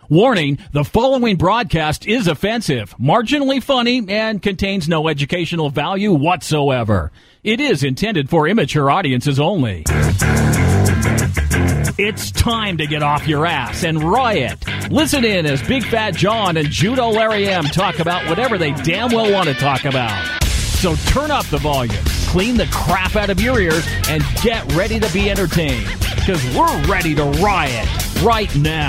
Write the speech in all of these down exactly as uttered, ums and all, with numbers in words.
Warning, the following broadcast is offensive, marginally funny, and contains no educational value whatsoever. It is intended for immature audiences only. It's time to get off your ass and riot. Listen in as Big Fat John and Judo Larry M talk about whatever they damn well want to talk about. So turn up the volume, clean the crap out of your ears, and get ready to be entertained. Because we're ready to riot right now.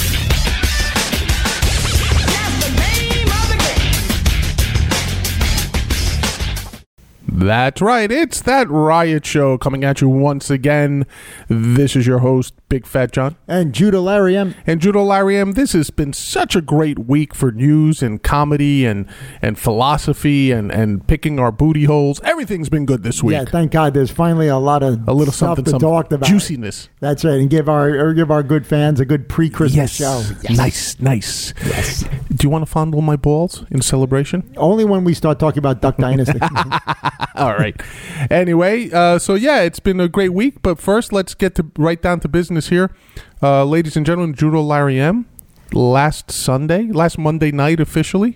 That's right. It's that riot show coming at you once again. This is your host, Big Fat John. And Judo Larry M. And Judo Larry M. This has been such a great week for news and comedy and, and philosophy and, and picking our booty holes. Everything's been good this week. Yeah, thank God. There's finally a lot of a little stuff something, to something talk about. Juiciness. That's right. And give our or give our good fans a good pre-Christmas yes. show. Yes. Nice, nice. Yes. Do you want to fondle my balls in celebration? Only when we start talking about Duck Dynasty. All right. Anyway, uh, so yeah, it's been a great week. But first, let's get to right down to business here. Uh, ladies and gentlemen, Judo Larry M. Last Sunday, last Monday night officially,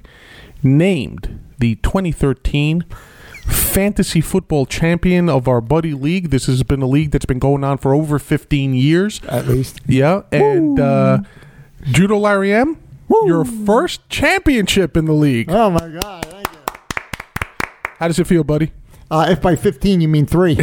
named the twenty thirteen Fantasy Football Champion of our buddy league. This has been a league that's been going on for over fifteen years. At least. Yeah. And uh, Judo Larry M., Woo. Your first championship in the league. Oh, my God. Thank you. How does it feel, buddy? Uh, if by fifteen you mean three,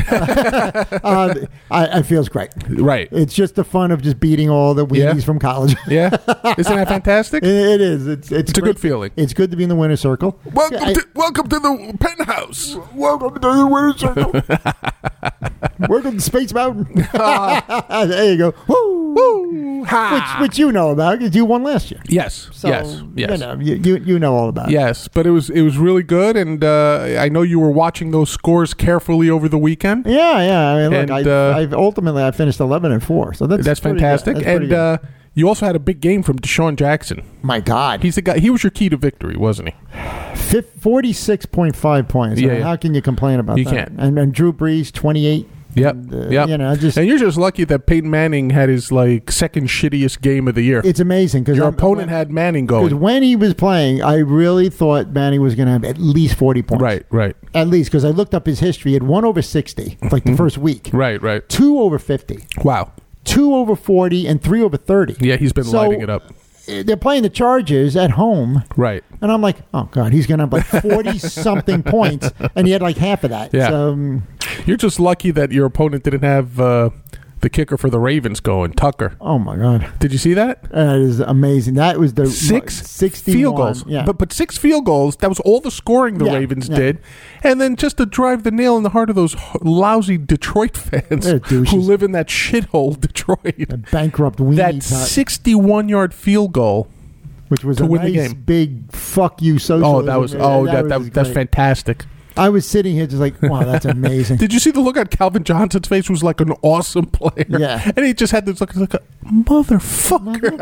uh, I, it feels great. Right. It's just the fun of just beating all the weenies Yeah. from college. Yeah. Isn't that fantastic? It, it is. It's it's, It's a good feeling. It's good to be in the winner's circle. Welcome, I- to, welcome to the penthouse. Welcome to the winner's circle. Welcome to Space Mountain. There you go. Woo! Woo! Ha! Which, which you know about because you won last year. Yes. So, yes. Yes. You know, you, you, you know all about it. Yes, but it was it was really good, and uh, I know you were watching those scores carefully over the weekend. Yeah, yeah. I mean, look, And, I, uh, I've ultimately I finished eleven and four, so that's That's pretty fantastic. good. That's pretty And good. uh, you also had a big game from Deshaun Jackson. My God, He's the guy. He was your key to victory, wasn't he? forty-six point five points. Yeah, I mean, yeah. How can you complain about You that? can't. And, and Drew Brees, twenty-eight. Yep. And, uh, yep. You know, just and you're just lucky that Peyton Manning had his like second shittiest game of the year. it's amazing because Your opponent had Manning Because going. when he was playing, I really thought Manning was going to have at least forty points. Right. Right. At least, because I looked up his history. He had one over sixty, like the first week. Right. Right. Two over fifty. Wow. Two over forty, and three over thirty. Yeah, he's been So, lighting it up. They're playing the Chargers at home, Right. and I'm like, oh, God, he's going to have like forty-something points, and he had like half of that. Yeah. So, um, You're just lucky that your opponent didn't have uh, the kicker for the Ravens going, Tucker. oh, my God. Did you see that? That is amazing. That was the Six sixty-one. field goals. Yeah. But but six field goals, that was all the scoring the Yeah, Ravens yeah. did. And then just to drive the nail in the heart of those h- lousy Detroit fans They're douches. who live in that shithole Detroit. a bankrupt weenie That tot, sixty-one-yard field goal. which was to a win the nice game. big fuck you socialism. Oh, that was oh that, that, that's great. fantastic. I was sitting here just like, wow, that's amazing. Did you see the look on Calvin Johnson's face? Who was like an awesome player. Yeah. And he just had this look like a motherfucker.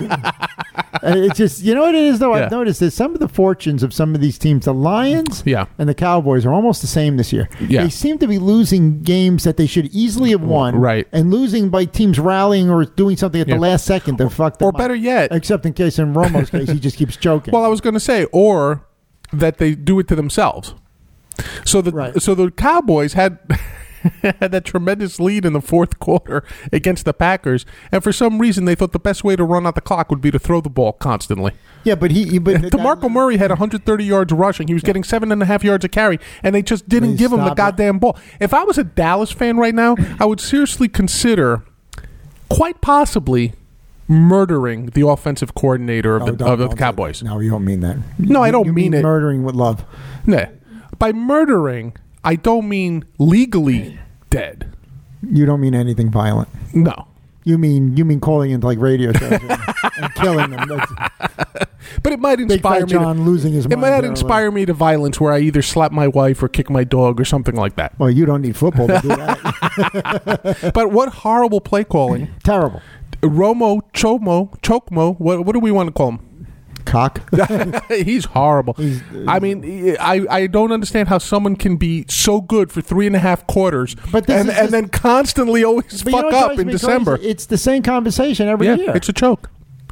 And it's just, you know what it is, though? Yeah. I've noticed that some of the fortunes of some of these teams, the Lions Yeah. and the Cowboys, are almost the same this year. Yeah. They seem to be losing games that they should easily have won. Right. And losing by teams rallying or doing something at Yeah. the last second to fuck them Or up. better yet, Except in case in Romo's case, he just keeps choking. well, I was going to say, or that they do it to themselves. So the Right. so the Cowboys had had that tremendous lead in the fourth quarter against the Packers, and for some reason they thought the best way to run out the clock would be to throw the ball constantly. yeah, but he... he but DeMarco Murray had one hundred thirty yards rushing. He was getting seven and a half yards a carry, and they just didn't They give him the stopped it. goddamn ball. If I was a Dallas fan right now, I would seriously consider, quite possibly, murdering the offensive coordinator of Oh, the, don't- of the don't say Cowboys. that. No, you don't mean that. No, I You- don't you mean it. murdering with love. Nah. By murdering, I don't mean legally dead. You don't mean anything violent. No. You mean you mean calling into like radio shows and, and killing them. That's, But it might Big inspire Fat me. To, John losing his it mind. might there a little. inspire me to violence where I either slap my wife or kick my dog or something like that. Well, you don't need football to do that. But what horrible play calling. Terrible. Romo, Chomo, Chokmo, what, what do we want to call him? Cock. He's horrible. He's- I mean, I, I don't understand how someone can be so good for three and a half quarters But this and, is and just- then constantly always But you know fuck what up drives in me December. crazy? It's the same conversation every Yeah, year. it's a choke.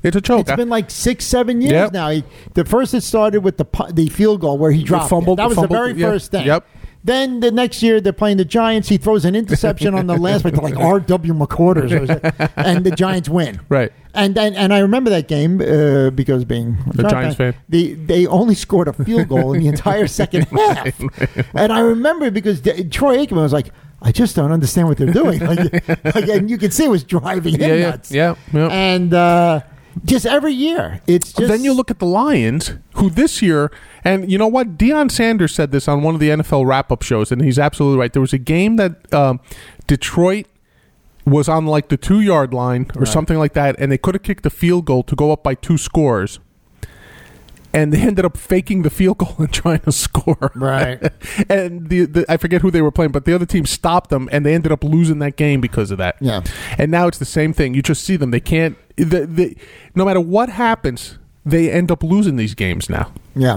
It's a choke. It's been like six, seven years Yep. now. He, the first it started with the pu- the field goal where he dropped. fumbled- it. That was fumbled, the very yeah. first thing. Yep. Then the next year they're playing the Giants. He throws an interception on the last play to like R W McQuarters, or something, and the Giants win. Right. And then and I remember that game uh, because being A Giants fan. The, they only scored a field goal in the entire second half. And I remember because D- Troy Aikman was like, I just don't understand what they're doing. Like, like, and you could see it was driving him Yeah, yeah, nuts. yeah, yeah. And uh, just every year, it's just. Then you look at the Lions, who this year, and you know what? Deion Sanders said this on one of the N F L wrap-up shows, and he's absolutely right. There was a game that um, Detroit was on like the two-yard line or Right. something like that, and they could have kicked the field goal to go up by two scores. And they ended up faking the field goal and trying to score. Right. and the, the I forget who they were playing, but the other team stopped them, and they ended up losing that game because of that. Yeah. And now it's the same thing. You just see them. They can't. The, the, no matter what happens, they end up losing these games now. Yeah.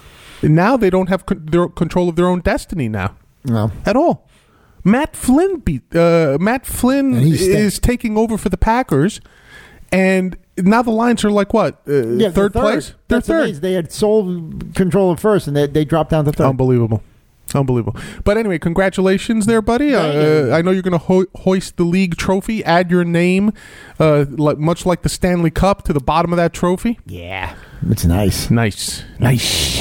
Now they don't have con- their control of their own destiny now No. at all. Matt Flynn beat. Uh, Matt Flynn And he stinks. is taking over for the Packers, and now the Lions are like what? Uh, Yeah, third, they're place. They're That's third. amazing. They had sole control of first, and they, they dropped down to third. Unbelievable. Unbelievable. But anyway, congratulations there, buddy. Thank Uh, you. I know you're going to ho- hoist the league trophy. Add your name, uh, like, much like the Stanley Cup, to the bottom of that trophy. Yeah. It's nice. Nice. Nice.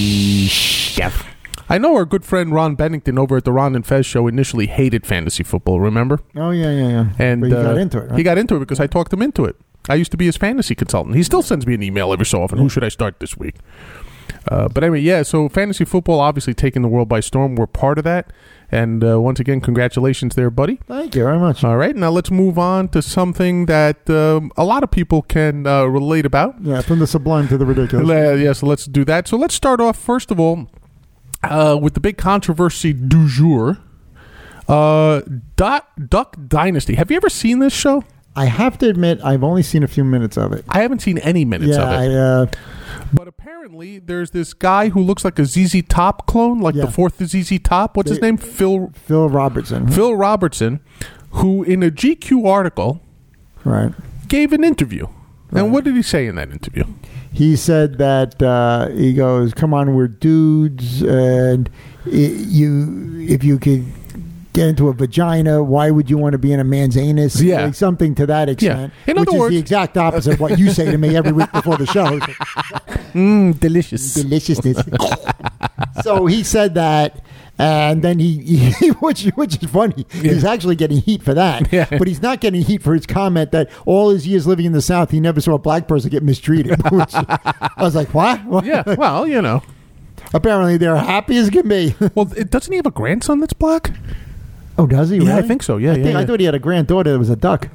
Nice. I know our good friend Ron Bennington over at the Ron and Fez show initially hated fantasy football, remember? Oh, yeah, yeah, yeah. And but he uh, got into it, right? He got into it because I talked him into it. I used to be his fantasy consultant. He still sends me an email every so often. Who should I start this week? Uh, but anyway, yeah, so fantasy football obviously taking the world by storm. We're part of that. And uh, once again, congratulations there, buddy. Thank you very much. All right, now let's move on to something that um, a lot of people can uh, relate about. Yeah, from the sublime to the ridiculous. Uh, yes, let's do that. So let's start off, first of all, uh, with the big controversy du jour. Uh, Duck, Duck Dynasty. Have you ever seen this show? I have to admit, I've only seen a few minutes of it. I haven't seen any minutes yeah, of it. I, uh, But apparently, there's this guy who looks like a Z Z Top clone, like Yeah. the fourth Z Z Top. What's his They- name? Phil Phil Robertson. Phil Robertson, who in a G Q article Right. gave an interview. Right. And what did he say in that interview? He said that uh, he goes, "Come on, we're dudes, and i you, if you could get into a vagina, why would you want to be in a man's anus?" Yeah. Like something to that extent. Yeah. In which other is words- the exact opposite of what you say to me every week before the show. Mmm, delicious. Deliciousness. So he said that. And then he, he which which is funny, he's actually getting heat for that. Yeah. But he's not getting heat for his comment that all his years living in the South, he never saw a black person get mistreated. Which, I was like, what? What? Yeah, well, you know. Apparently, they're happy as can be. Well, it, doesn't he have a grandson that's black? Oh, does he? Yeah, I really? think so. Yeah, I, yeah, think, yeah. I thought he had a granddaughter that was a duck.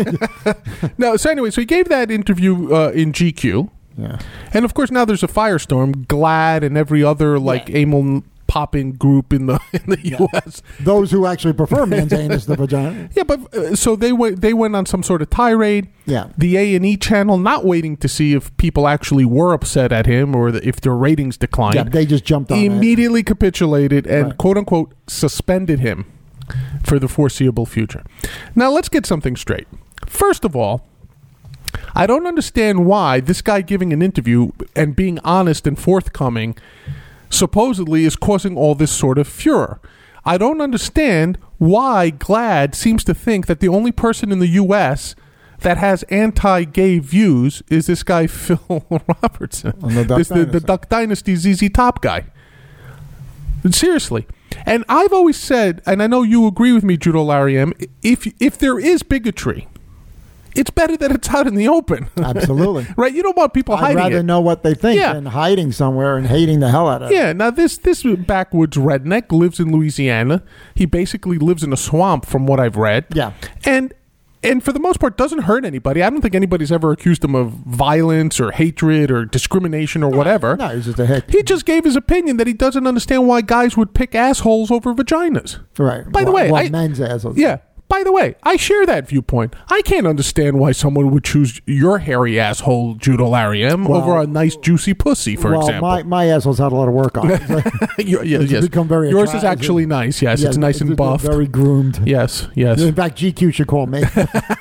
No, so anyway, so he gave that interview uh, in G Q. Yeah. And of course, now there's a firestorm. GLAAD and every other like Yeah. anal popping group in the in the U S. Those who actually prefer man's anus to vagina. Yeah, but uh, so they went they went on some sort of tirade. Yeah. The A and E channel not waiting to see if people actually were upset at him or the, if their ratings declined. Yeah, they just jumped on it. Immediately capitulated and Right. quote unquote suspended him for the foreseeable future. Now let's get something straight. First of all, I don't understand why this guy giving an interview and being honest and forthcoming supposedly is causing all this sort of furor. I don't understand why GLAAD seems to think that the only person in the U S that has anti-gay views is this guy Phil Robertson, On the Duck this, the, the Dynasty. Duck Dynasty Z Z Top guy. Seriously. And I've always said, and I know you agree with me, Judo Larry M, if if there is bigotry, it's better that it's out in the open. Absolutely. Right? You don't want people I'd hiding rather it. know what they think Yeah. than hiding somewhere and hating the hell out of it. Yeah, now this this backwoods redneck lives in Louisiana. He basically lives in a swamp from what I've read. Yeah. And and for the most part doesn't hurt anybody. I don't think anybody's ever accused him of violence or hatred or discrimination or whatever. No, he's just a hick. He just gave his opinion that he doesn't understand why guys would pick assholes over vaginas. Right. By the Well- way, well, I- men's assholes. Yeah. By the way, I share that viewpoint. I can't understand why someone would choose your hairy asshole, Judo Larry M, Well- over a nice juicy pussy, for well, example. my my asshole's had a lot of work on it. Your- yeah, It's yes. become very Yours is attractive. actually nice. Yes, Yeah, it's nice and buffed. Very groomed. Yes, yes. In fact, G Q should call me.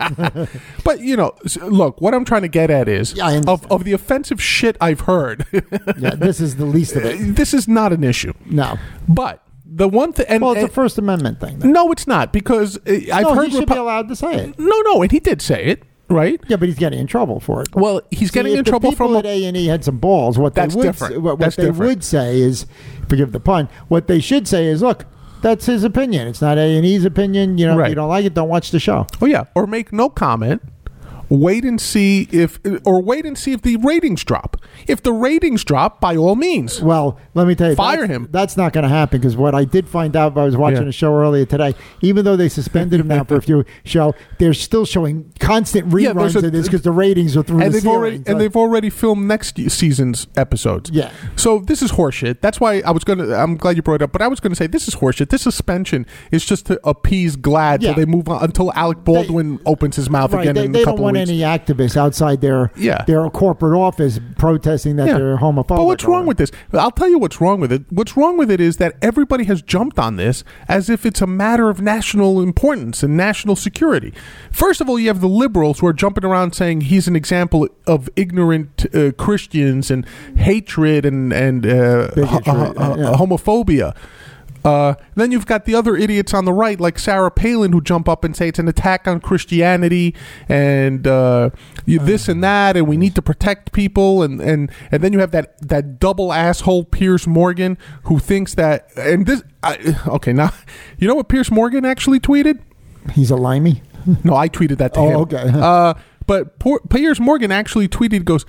But, you know, s- look, what I'm trying to get at is, Yeah, I of, understand. of the offensive shit I've heard, Yeah, this is the least of it. this is not an issue. No. But the one thing... and Well, it's a and- First Amendment thing. Then. No, it's not, because uh, I've No, heard... he should Repu- be allowed to say it. no, no, and he did say it, right? Yeah, but he's getting in trouble for it. Well, he's See, getting if in the trouble people from... at A and E had some balls. What That's they would different. Say, what, what That's they different. would say is, forgive the pun. What they should say is, look, that's his opinion. It's not A and E's opinion. You know, if Right. you don't like it, don't watch the show. Oh, yeah. Or make no comment. Wait and see if... Or wait and see if the ratings drop. If the ratings drop, by all means. Well, let me tell you, Fire that's, him. That's not going to happen because what I did find out, I was watching Yeah. a show earlier today. Even though they suspended him now for a few show, they're still showing constant Yeah, there's reruns a- of this because the ratings are through And the they've already ceiling. and So- they've already filmed next y- season's episodes. Yeah. So this is horseshit. That's why I was gonna. I'm glad you brought it up. But I was gonna say this is horseshit. This suspension is just to appease Glad Yeah. till they move on until Alec Baldwin opens his mouth Right, again they, in they a don't couple want weeks. any activists outside their Yeah. their corporate office protesting that Yeah. they're homophobic. But what's or wrong with this? I'll tell you what's wrong with it. What's wrong with it is that everybody has jumped on this as if it's a matter of national importance and national security. First of all, you have the liberals who are jumping around saying he's an example of ignorant uh, Christians and hatred and and uh, Bigotry, ho- ho- yeah. homophobia. Uh, then you've got the other idiots on the right, like Sarah Palin, who jump up and say it's an attack on Christianity and uh, you, this and that, and we need to protect people. And, and, and then you have that, that double asshole Piers Morgan, who thinks that. And this, I, okay, now you know what Piers Morgan actually tweeted? He's a limey. No, I tweeted that to Oh, him. okay. uh, but Por- Piers Morgan actually tweeted, goes,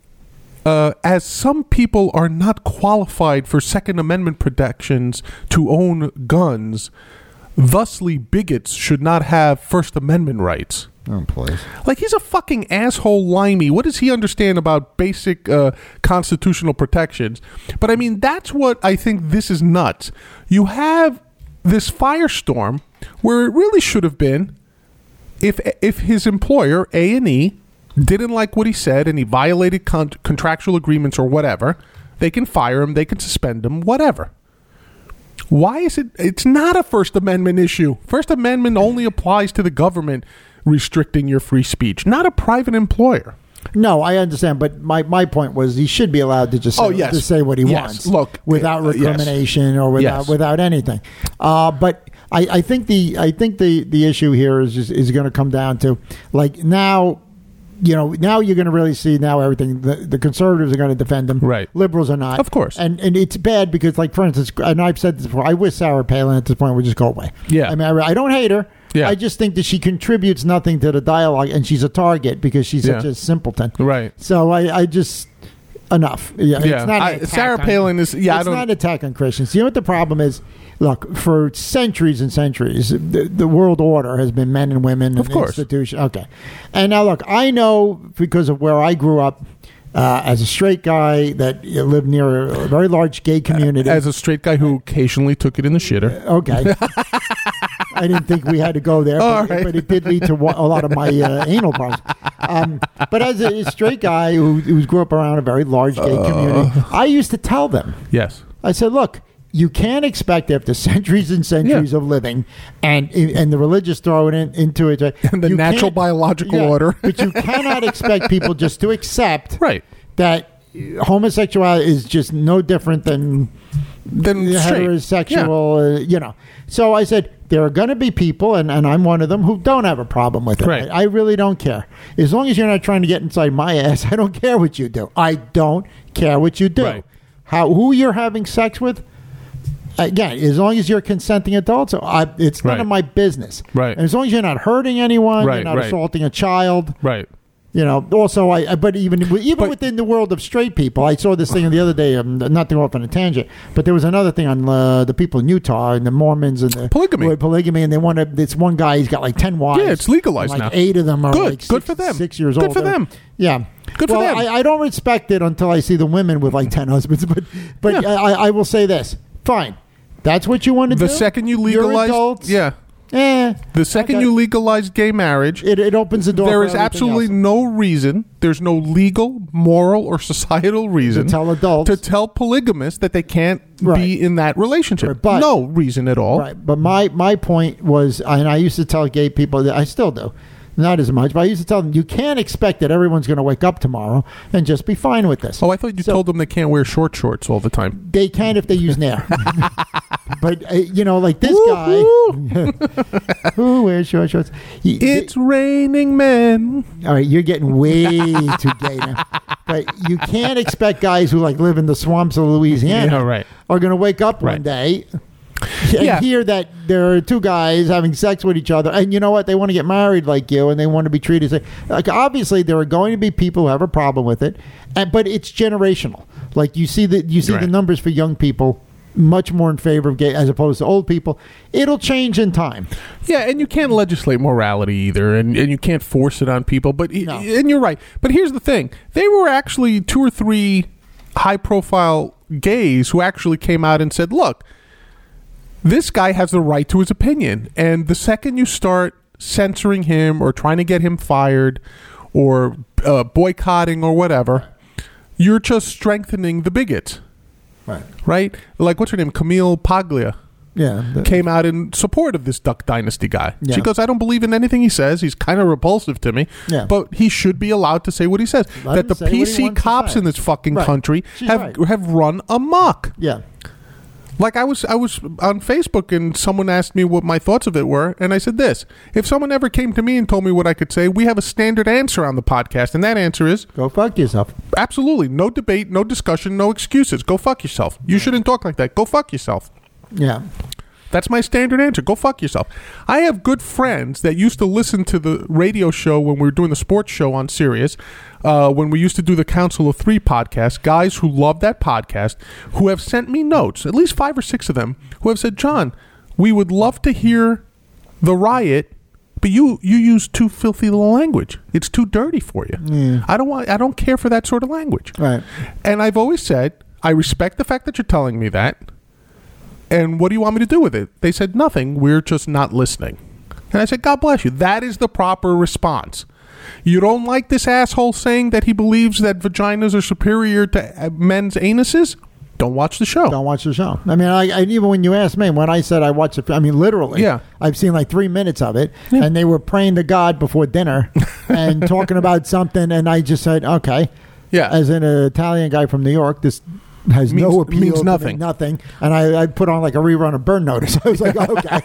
uh, as some people are not qualified for Second Amendment protections to own guns, thusly bigots should not have First Amendment rights. Oh, please. Like, he's a fucking asshole limey. What does he understand about basic uh, constitutional protections? But, I mean, that's what I think this is nuts. You have this firestorm where it really should have been if if his employer, A and E, didn't like what he said and he violated con- contractual agreements or whatever, they can fire him, they can suspend him, whatever. Why is it? It's not a First Amendment issue. First Amendment only applies to the government restricting your free speech, not a private employer. No, I understand, but my, my point was he should be allowed to just say, Oh, yes. to say what he Yes. wants, Look, without uh, yes. recrimination or without Yes. without anything. Uh, but I, I think the I think the, the issue here is just, is going to come down to like now. You know, now you're going to really see now everything. The, the conservatives are going to defend them. Right. Liberals are not. Of course. And and it's bad because, like, for instance, and I've said this before, I wish Sarah Palin at this point would just go away. Yeah. I mean, I, I don't hate her. Yeah. I just think that she contributes nothing to the dialogue, and she's a target because she's such Yeah. a simpleton. Right. So I, I just enough. Yeah, Yeah. it's not I- an attack Sarah on- Palin is- yeah, I It's don't- not an attack on Christians. You know what the problem is? Look, for centuries and centuries, the, the world order has been men and women Of and course. institution. Okay, and now look, I know because of where I grew up. Uh, as a straight guy that lived near a very large gay community. As a straight guy who occasionally took it in the shitter. Okay. I didn't think we had to go there, All but, right. but it did lead to wa- a lot of my uh, anal problems. Um, but as a straight guy who, who grew up around a very large gay Uh. community, I used to tell them, Yes. I said, look, you can't expect after centuries and centuries Yeah. of living and and the religious throw it in, into it. And the you natural can't- biological Yeah, order. but you cannot expect people just to accept Right. that homosexuality is just no different than Then straight. heterosexual, uh, you know. So I said, there are going to be people, and, and I'm one of them, who don't have a problem with it. Right. I, I really don't care. As long as you're not trying to get inside my ass, I don't care what you do. I don't care what you do. Right. How Who you're having sex with, again, as long as you're consenting adults, I, it's none Right. of my business. Right. And as long as you're not hurting anyone, Right, you're not right. assaulting a child. Right. You know, also, I, I but even even But- within the world of straight people, I saw this thing the other day. Um, not to go off on a tangent, but there was another thing on uh, the people in Utah and the Mormons and the Polygamy. with polygamy, and they want to. This one guy, he's got like ten wives. Yeah, it's legalized and like now. Eight of them are Good. like Good six, for them. Six years Good old. for them. Yeah. Good for well, them. I, I don't respect it until I see the women with like ten husbands. But but Yeah. I, I will say this: fine, that's what you want to do. The second you You're legalize, adults. yeah. Eh, The second okay. you legalize gay marriage, it, it opens the door. there for is everything absolutely else. no reason. There's no legal, moral, or societal reason To tell adults. to tell polygamists that they can't Right. be in that relationship. Right, but- no reason at all. Right, but my my point was, and I used to tell gay people that I still do, Not as much, but I used to tell them, you can't expect that everyone's going to wake up tomorrow and just be fine with this. Oh, I thought you So- told them they can't wear short shorts all the time. They can if they use Nair. But, uh, you know, like this Woo-hoo. guy who wears short shorts. He, It's raining men. all right, you're getting way too gay now. But you can't expect guys who, like, live in the swamps of Louisiana Yeah, right. are going to wake up one Right. day and Yeah. hear that there are two guys having sex with each other, and you know what, they want to get married like you, and they want to be treated like, like obviously there are going to be people who have a problem with it, and but it's generational. Like you see the you see the Right. numbers for young people much more in favor of gay as opposed to old people. It'll change in time. Yeah, and you can't legislate morality either, and, and you can't force it on people. But No. and you're right. But here's the thing: they were actually two or three high-profile gays who actually came out and said, "Look, this guy has the right to his opinion, and the second you start censoring him or trying to get him fired or uh, boycotting or whatever, you're just strengthening the bigots." Right. Right? Like, what's her name? Camille Paglia Yeah. the- came out in support of this Duck Dynasty guy. Yeah. She goes, I don't believe in anything he says. He's kind of repulsive to me. Yeah. But he should be allowed to say what he says. Let that him the say what he P C wants to cops say. in this fucking Right. country She's have right. have run amok. yeah. Like I was I was on Facebook and someone asked me what my thoughts of it were, and I said this: if someone ever came to me and told me what I could say, we have a standard answer on the podcast, and that answer is Go fuck yourself. absolutely no debate, no discussion, no excuses. Go fuck yourself. You shouldn't talk like that. Go fuck yourself. Yeah. That's my standard answer. Go fuck yourself. I have good friends that used to listen to the radio show when we were doing the sports show on Sirius, uh, when we used to do the Council of Three podcast, guys who love that podcast, who have sent me notes, at least five or six of them, who have said, John, we would love to hear the riot, but you, you use too filthy little language. It's too dirty for you. Yeah. I don't want. I don't care for that sort of language. Right. And I've always said, I respect the fact that you're telling me that. And what do you want me to do with it? They said, nothing. We're just not listening. And I said, God bless you. That is the proper response. You don't like this asshole saying that he believes that vaginas are superior to uh, men's anuses? Don't watch the show. Don't watch the show. I mean, I, I even when you asked me, when I said I watched it, I mean, literally, Yeah. I've seen like three minutes of it, Yeah. and they were praying to God before dinner and talking about something, and I just said, okay. Yeah. As an Italian guy from New York, this has Means- no appeal. means to me, nothing. nothing. And I, I put on like a rerun of Burn Notice. I was like, okay.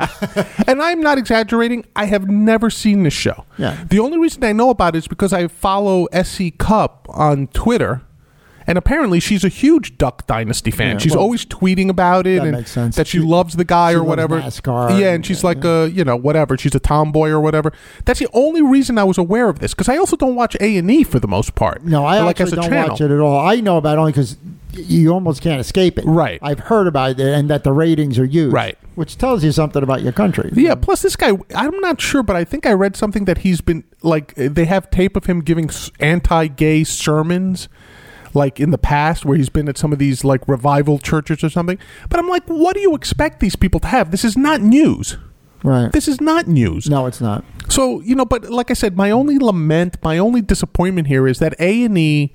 And I'm not exaggerating. I have never seen this show. Yeah. The only reason I know about it is because I follow S C Cup on Twitter. And apparently she's a huge Duck Dynasty fan. Yeah, she's well, always tweeting about it that and makes sense. that she, She- loves the guy she or loves whatever. NASCAR Yeah, and- and she's like a, you know, whatever. She's a tomboy or whatever. That's the only reason I was aware of this, because I also don't watch A and E for the most part. No, I like actually as a don't channel. watch it at all. I know about it only because you almost can't escape it. Right. I've heard about it and that the ratings are huge. Right. Which tells you something about your country. Yeah, plus this guy, I'm not sure, but I think I read something that he's been, like, they have tape of him giving s- anti-gay sermons, like, in the past, where he's been at some of these, like, revival churches or something. But I'm like, what do you expect these people to have? This is not news. Right. This is not news. No, it's not. So, you know, but like I said, my only lament, my only disappointment here is that A and E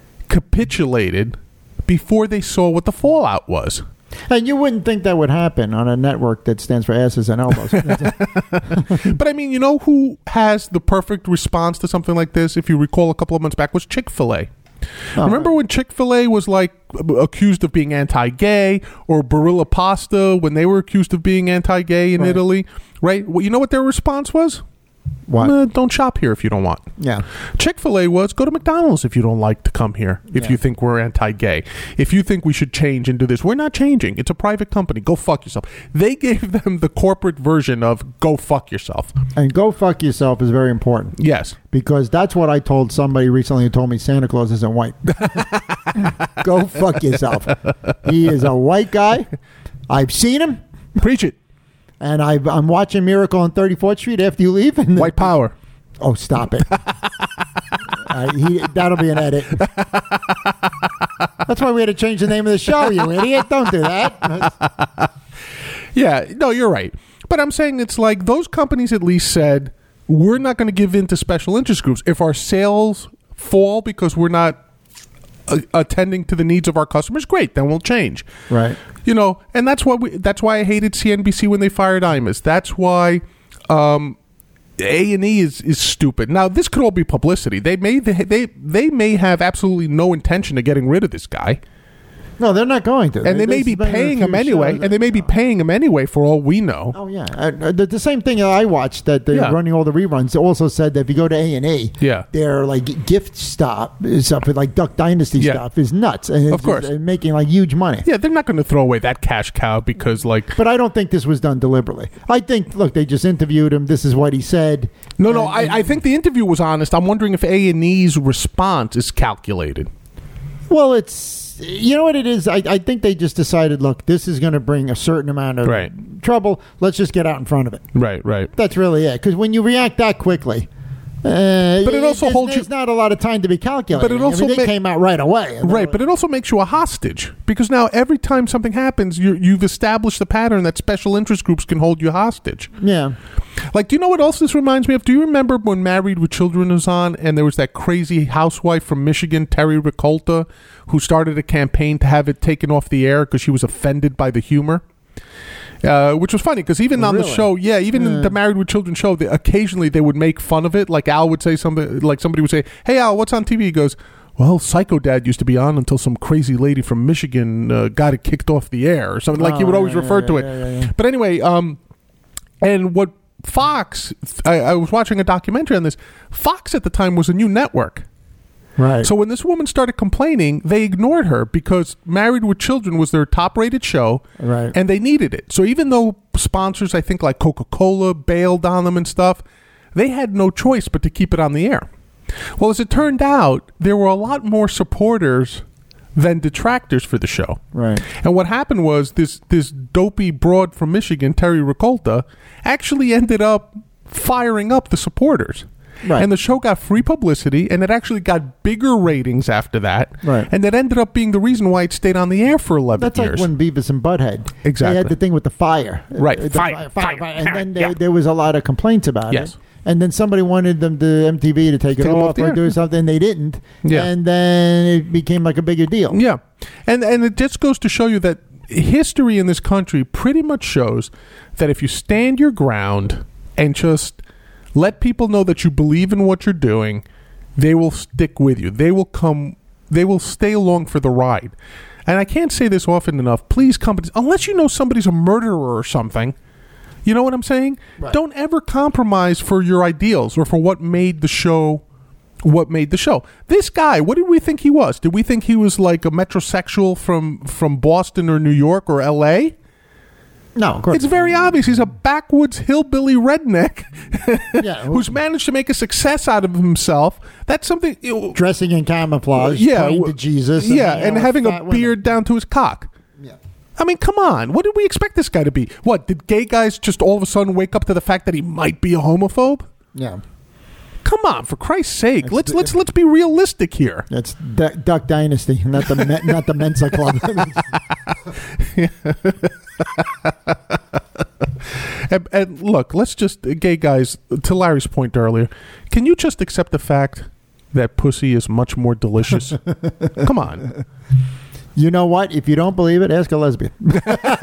capitulated before they saw what the fallout was. And you wouldn't think that would happen on a network that stands for asses and elbows. But I mean, you know who has the perfect response to something like this, if you recall a couple of months back, was Chick-fil-A. Oh, Remember when Chick-fil-A was like accused of being anti-gay, or Barilla Pasta when they were accused of being anti-gay in Right. Italy, right? Well, you know what their response was? What? Uh, don't shop here if you don't want. Yeah. Chick-fil-A was, go to McDonald's if you don't like to come here, if Yeah. you think we're anti-gay. If you think we should change and do this. We're not changing. It's a private company. Go fuck yourself. They gave them the corporate version of go fuck yourself. And go fuck yourself is very important Yes. because that's what I told somebody recently who told me Santa Claus isn't white. Go fuck yourself. He is a white guy. I've seen him, Preach it. and I've, I'm watching Miracle on thirty-fourth Street after you leave. And White power. Oh, stop it. uh, he, that'll be an edit. That's why we had to change the name of the show, you idiot. Don't do that. Yeah, no, you're right. But I'm saying it's like those companies at least said, we're not going to give in to special interest groups. If our sales fall because we're not uh, attending to the needs of our customers, great, then we'll change. Right. You know, and that's why we, that's why I hated C N B C when they fired Imus. That's why um, A and E is, is stupid. Now, this could all be publicity. They may they, they they may have absolutely no intention of getting rid of this guy. No, they're not going to. And they, they may be paying him anyway. And they may be paying him anyway for all we know. Oh, yeah. Uh, the, the same thing that I watched that they're yeah. running all the reruns also said that if you go to A and E, yeah. their like gift stop stuff, like Duck Dynasty yeah. stuff is nuts. And of course. It's making like huge money. Yeah, they're not going to throw away that cash cow because like... But I don't think this was done deliberately. I think, look, they just interviewed him. This is what he said. No, and, no, I, and, I think the interview was honest. I'm wondering if A and E's response is calculated. Well, it's... You know what it is? I, I think they just decided, look, this is going to bring a certain amount of right. trouble. Let's just get out in front of it. Right, right. That's really it. Because when you react that quickly, uh, but it also there's, holds there's you, not a lot of time to be calculating. But it also I mean, they ma- came out right away. Right, but it also makes you a hostage. Because now every time something happens, you're, you've established the pattern that special interest groups can hold you hostage. Yeah. Like, do you know what else this reminds me of? Do you remember when Married with Children was on and there was that crazy housewife from Michigan, Terry Ricolta, who started a campaign to have it taken off the air because she was offended by the humor? Uh, which was funny because even on really? the show, yeah, even uh. in the Married with Children show, they, occasionally they would make fun of it. Like Al would say something, like somebody would say, "Hey Al, what's on T V?" He goes, "Well, Psycho Dad used to be on until some crazy lady from Michigan uh, got it kicked off the air," or something. Like oh, he would always yeah, refer yeah, to yeah, it. yeah, yeah. But anyway, um, and what Fox, I, I was watching a documentary on this. Fox at the time was a new network. Right. So when this woman started complaining, they ignored her because Married with Children was their top-rated show, right. and they needed it. So even though sponsors, I think like Coca-Cola, bailed on them and stuff, they had no choice but to keep it on the air. Well, as it turned out, there were a lot more supporters than detractors for the show. Right. And what happened was this this dopey broad from Michigan, Terry Ricolta, actually ended up firing up the supporters. Right. And the show got free publicity, and it actually got bigger ratings after that. Right. And that ended up being the reason why it stayed on the air for eleven That's years. like when Beavis and Butthead. Exactly. They had the thing with the fire. Right. The Fire, fire, fire, fire, fire. And fire. then there, Yeah. there was a lot of complaints about Yes. it. And then somebody wanted them to M T V to take it Take it off off the or air. do something. They didn't. Yeah. And then it became like a bigger deal. Yeah. And and it just goes to show you that history in this country pretty much shows that if you stand your ground and just let people know that you believe in what you're doing, they will stick with you. They will come, they will stay along for the ride. And I can't say this often enough. Please, companies, unless you know somebody's a murderer or something, you know what I'm saying? Right. Don't ever compromise for your ideals or for what made the show what made the show. This guy, what did we think he was? Did we think he was like a metrosexual from, from Boston or New York or L A? No, of course. It's very obvious. He's a backwoods hillbilly redneck Yeah. who's managed to make a success out of himself. That's something... Dressing in camouflage, Yeah, praying w- to Jesus. yeah, hanging out and with having a fat women. beard down to his cock. Yeah. I mean, come on. What did we expect this guy to be? What, did gay guys just all of a sudden wake up to the fact that he might be a homophobe? Yeah. Come on, for Christ's sake. That's let's the- let's let's be realistic here. That's D- Duck Dynasty, not the Me- not the Mensa Club. and, and look, let's just, gay guys, to Larry's point earlier, can you just accept the fact that pussy is much more delicious? Come on. You know what? If you don't believe it, ask a lesbian. There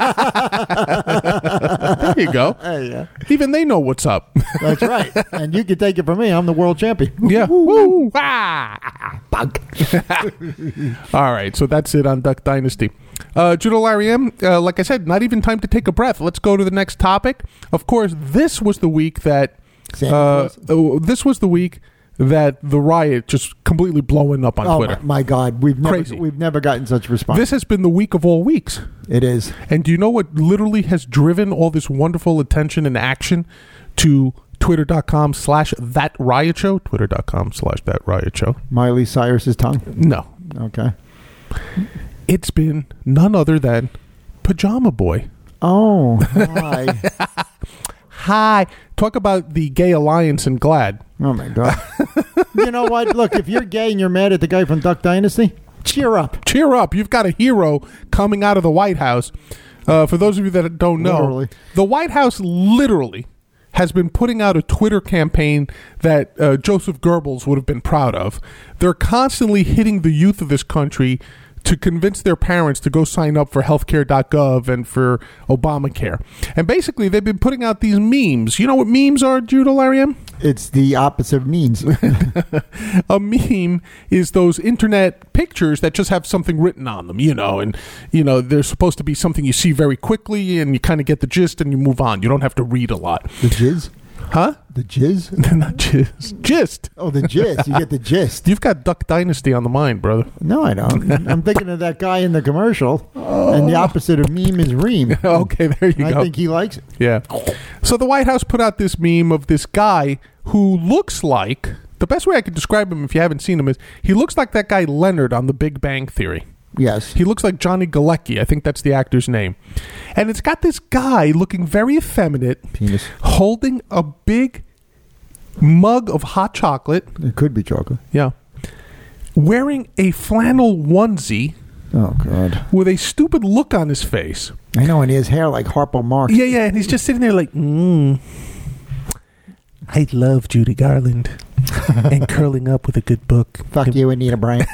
you go. Hey, yeah. Even they know what's up. That's right. And you can take it from me. I'm the world champion. Yeah. Woo. Ah. Bug. All right. So that's it on Duck Dynasty. Uh, Judo Larry M, uh, like I said, not even time to take a breath. Let's go to the next topic. Of course, this was the week that uh, uh, this was the week that the riot just completely blowing up on oh Twitter. My, my God, we've never Crazy. we've never gotten such response. This has been the week of all weeks. It is. And do you know what literally has driven all this wonderful attention and action to twitter.com slash that riot show? Twitter.com slash that riot show. Miley Cyrus's tongue. No. Okay. It's been none other than Pajama Boy. Oh, hi. Hi. Talk about the gay alliance and GLAAD. Oh, my God. You know what? Look, if you're gay and you're mad at the guy from Duck Dynasty, cheer up. Cheer up. You've got a hero coming out of the White House. Uh, for those of you that don't know, Literally. the White House literally has been putting out a Twitter campaign that uh, Joseph Goebbels would have been proud of. They're constantly hitting the youth of this country to convince their parents to go sign up for healthcare dot gov and for Obamacare. And basically, they've been putting out these memes. You know what memes are, Judah Lariam? It's the opposite of means. A meme is those internet pictures that just have something written on them, you know, and, you know, they're supposed to be something you see very quickly and you kind of get the gist and you move on. You don't have to read a lot. The jizz? Huh? The jizz? Not jizz. Gist. Oh, the gist. You get the gist. You've got Duck Dynasty on the mind, brother. No, I don't. I'm thinking of that guy in the commercial, oh. and the opposite of meme is ream. Okay, there you I go. I think he likes it. Yeah. So the White House put out this meme of this guy who looks like, the best way I could describe him if you haven't seen him is, he looks like that guy Leonard on The Big Bang Theory. Yes. He looks like Johnny Galecki. I think that's the actor's name. And it's got this guy looking very effeminate, penis, holding a big mug of hot chocolate. It could be chocolate. Yeah. Wearing a flannel onesie. Oh, God. With a stupid look on his face. I know, and he has hair like Harpo Marx. Yeah, yeah, and he's just sitting there like, mmm. I love Judy Garland. And curling up with a good book. Fuck you, Anita Bryant.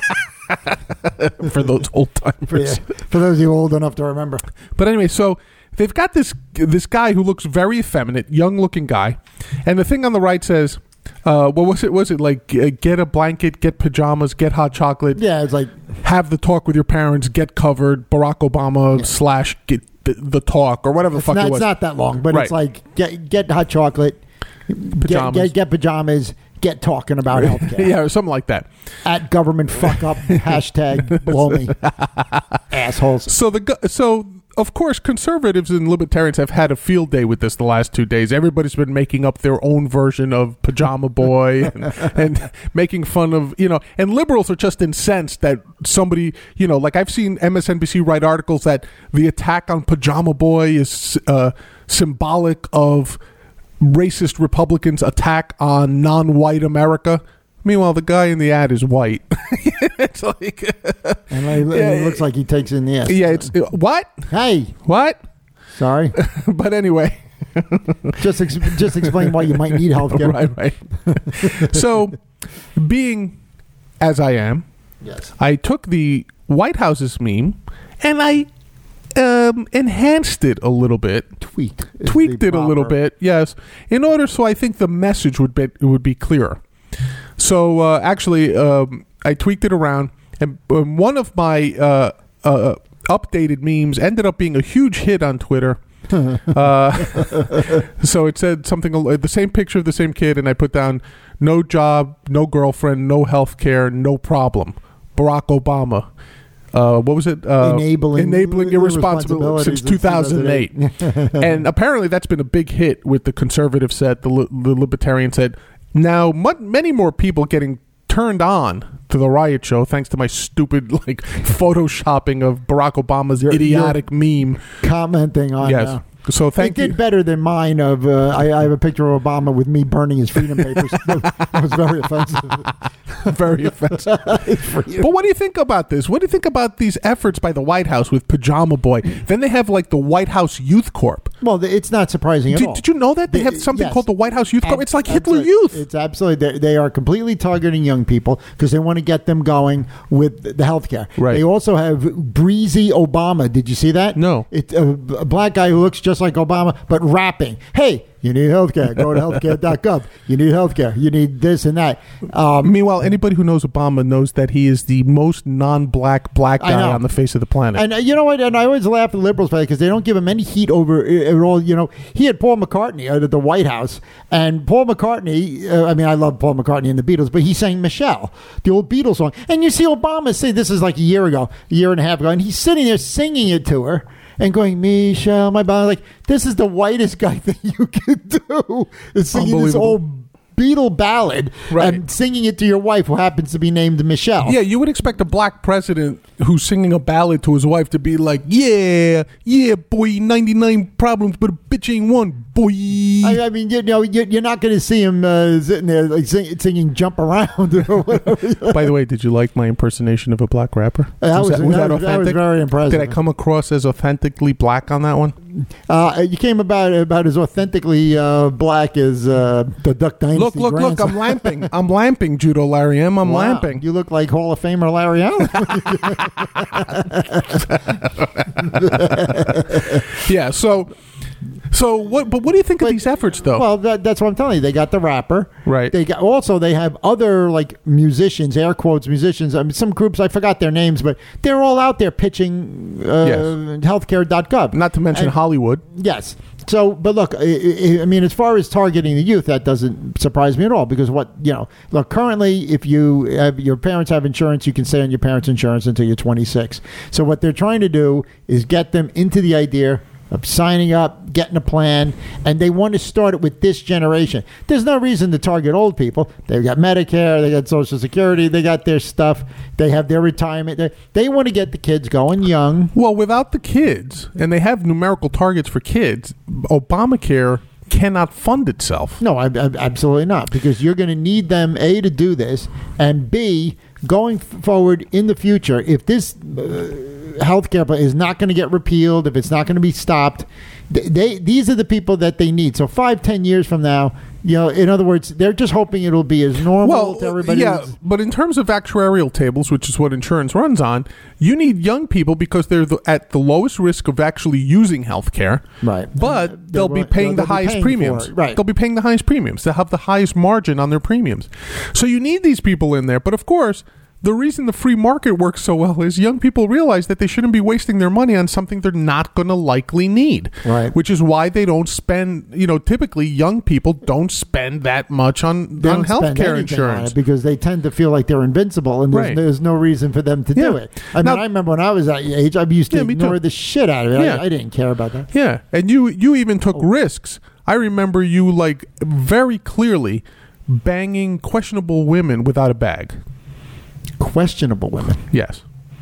For those old timers. For, yeah, for those of you old enough to remember. But anyway, so they've got this this guy who looks very effeminate, young looking guy, and the thing on the right says, uh, what was it? Was it like uh, get a blanket, get pajamas, get hot chocolate? Yeah, it's like have the talk with your parents, get covered, Barack Obama yeah. slash get the, the talk or whatever the fuck not, it was. It's not that long, but right. it's like get get hot chocolate, pajamas. Get, get, get pajamas. Get talking about healthcare. Yeah, or something like that. At government fuck up hashtag blow me assholes. So the so of course conservatives and libertarians have had a field day with this the last two days. Everybody's been making up their own version of Pajama Boy and, and making fun of, you know, and liberals are just incensed that somebody, you know, like I've seen M S N B C write articles that the attack on Pajama Boy is uh, symbolic of racist Republicans' attack on non-white America. Meanwhile, the guy in the ad is white. It's like, and it, yeah, it looks like he takes in the ass. Yeah, it's uh, what? Hey, what? Sorry, but anyway, just ex- just explain why you might need healthcare. Right, right. So, being as I am, yes, I took the White House's meme and I. Um, enhanced it a little bit, tweaked, tweaked it a little bit, yes, in order so I think the message would be would be clearer. So uh, actually, um, I tweaked it around, and um, one of my uh, uh, updated memes ended up being a huge hit on Twitter. uh, so it said something, the same picture of the same kid, and I put down no job, no girlfriend, no health care, no problem. Barack Obama. Uh, what was it? Uh, enabling enabling irresponsibility since two thousand eight. And apparently that's been a big hit with the conservative set, the, li- the libertarian set. Now, m- many more people getting turned on to the riot show thanks to my stupid like photoshopping of Barack Obama's you're, idiotic you're meme. Commenting on yes. Uh, So thank it you. did better than mine of uh, I, I have a picture of Obama with me burning his freedom papers. That was very offensive. Very offensive. But what do you think about this? What do you think about these efforts by the White House with Pajama Boy? Then they have like the White House Youth Corp. Well, it's not surprising at did, all. Did you know that? They have something yes. called the White House Youth Corp. And it's like Hitler absolutely. Youth. It's absolutely, they are completely targeting young people because they want to get them going with the healthcare. Right. They also have Breezy Obama. Did you see that? No. It's a, a black guy who looks just like Obama, but rapping. Hey, you need healthcare. Go to healthcare dot gov. You need healthcare. You need this and that. Um, Meanwhile, anybody who knows Obama knows that he is the most non-black black guy on the face of the planet. And uh, you know what? And I always laugh at the liberals because they don't give him any heat over it all. You know, he had Paul McCartney out at the White House, and Paul McCartney. Uh, I mean, I love Paul McCartney and the Beatles, but he sang Michelle, the old Beatles song. And you see Obama say this is like a year ago, a year and a half ago, and he's sitting there singing it to her. And going, Michelle, my body. Like, this is the whitest guy thing you could do. Is singing this old Beatle ballad right. and singing it to your wife who happens to be named Michelle. Yeah, you would expect a black president who's singing a ballad to his wife to be like, yeah, yeah, boy, ninety-nine problems, but a bitch ain't one, boy. I, I mean, you know, you're not going to see him uh, sitting there like sing, singing Jump Around or whatever. By the way, did you like my impersonation of a black rapper? That was, was, that, was that, that was, authentic? that was very impressive. Did I come across as authentically black on that one? Uh, you came about about as authentically uh, black as uh, the Duck Dynasty. Look, look, look! grandson. I'm lamping. I'm lamping, Judo Larry M. I'm Wow. lamping. You look like Hall of Famer Larry Allen. Yeah. So, so what? But what do you think of these efforts, though? Well, that, that's what I'm telling you. They got the rapper, Right. They got also they have other like musicians, air quotes musicians. I mean, some groups I forgot their names, but they're all out there pitching uh, Yes. healthcare dot gov. Not to mention And- Hollywood. Yes. So, but look, I, I I mean, as far as targeting the youth, that doesn't surprise me at all because what, you know, look, currently, if you have your parents have insurance, you can stay on your parents' insurance until you're twenty-six. So, what they're trying to do is get them into the idea of signing up, getting a plan, and they want to start it with this generation. There's no reason to target old people. They've got Medicare, they got Social Security, they got their stuff, they have their retirement. They, they want to get the kids going young. Well, without the kids, and they have numerical targets for kids, Obamacare cannot fund itself. No, I, I, absolutely not, because you're going to need them, A, to do this, and B, going f- forward in the future, if this uh, healthcare plan is not going to get repealed, if it's not going to be stopped, th- they these are the people that they need. So five, ten years from now, you know, in other words, they're just hoping it'll be as normal Well, to everybody. yeah, but in terms of actuarial tables, which is what insurance runs on, you need young people because they're the, at the lowest risk of actually using healthcare. Right. But They're they'll be right- paying they'll the be highest paying for premiums. it. Right. They'll be paying the highest premiums. They'll have the highest margin on their premiums. So you need these people in there. But of course, the reason the free market works so well is young people realize that they shouldn't be wasting their money on something they're not going to likely need. Right. Which is why they don't spend, you know, typically young people don't spend that much on, They on don't spend health care anything on insurance. it because they tend to feel like they're invincible, and there's, Right. there's no reason for them to Yeah. do it. I mean, Now- I remember when I was that age, I used to Yeah, me ignore too. the shit out of it. Yeah. I, I didn't care about that. Yeah, and you you even took Oh. risks. I remember you like very clearly banging questionable women without a bag. Questionable women. Yes.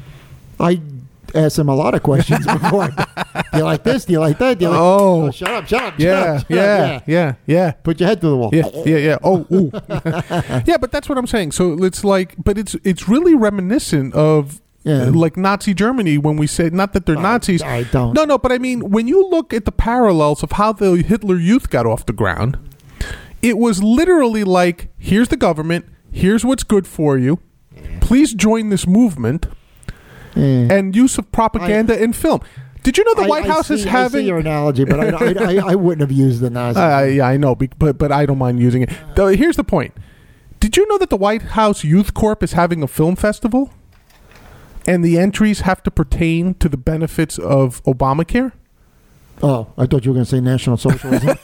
I asked him a lot of questions before. Do you like this? Do you like that? Do you like, Oh. shut up, shut up, shut Yeah, up, shut yeah, up. yeah, yeah. Put your head through the wall. Yeah, yeah, yeah. Oh, ooh. Yeah, but that's what I'm saying. So it's like, but it's it's really reminiscent of Yeah. uh, like Nazi Germany when we say, not that they're I- Nazis. I don't. No, no, but I mean, when you look at the parallels of how the Hitler Youth got off the ground, it was literally like, here's the government, here's what's good for you. Please join this movement. Yeah. And use of propaganda in film. Did you know the I- White I House see, is I having? see your analogy, but I, I, I, I wouldn't have used the Nazi. Uh, yeah, I know, bec- but but I don't mind using it. Though, here's the point: did you know that the White House Youth Corp is having a film festival, and the entries have to pertain to the benefits of Obamacare? Oh, I thought you were going to say National Socialism.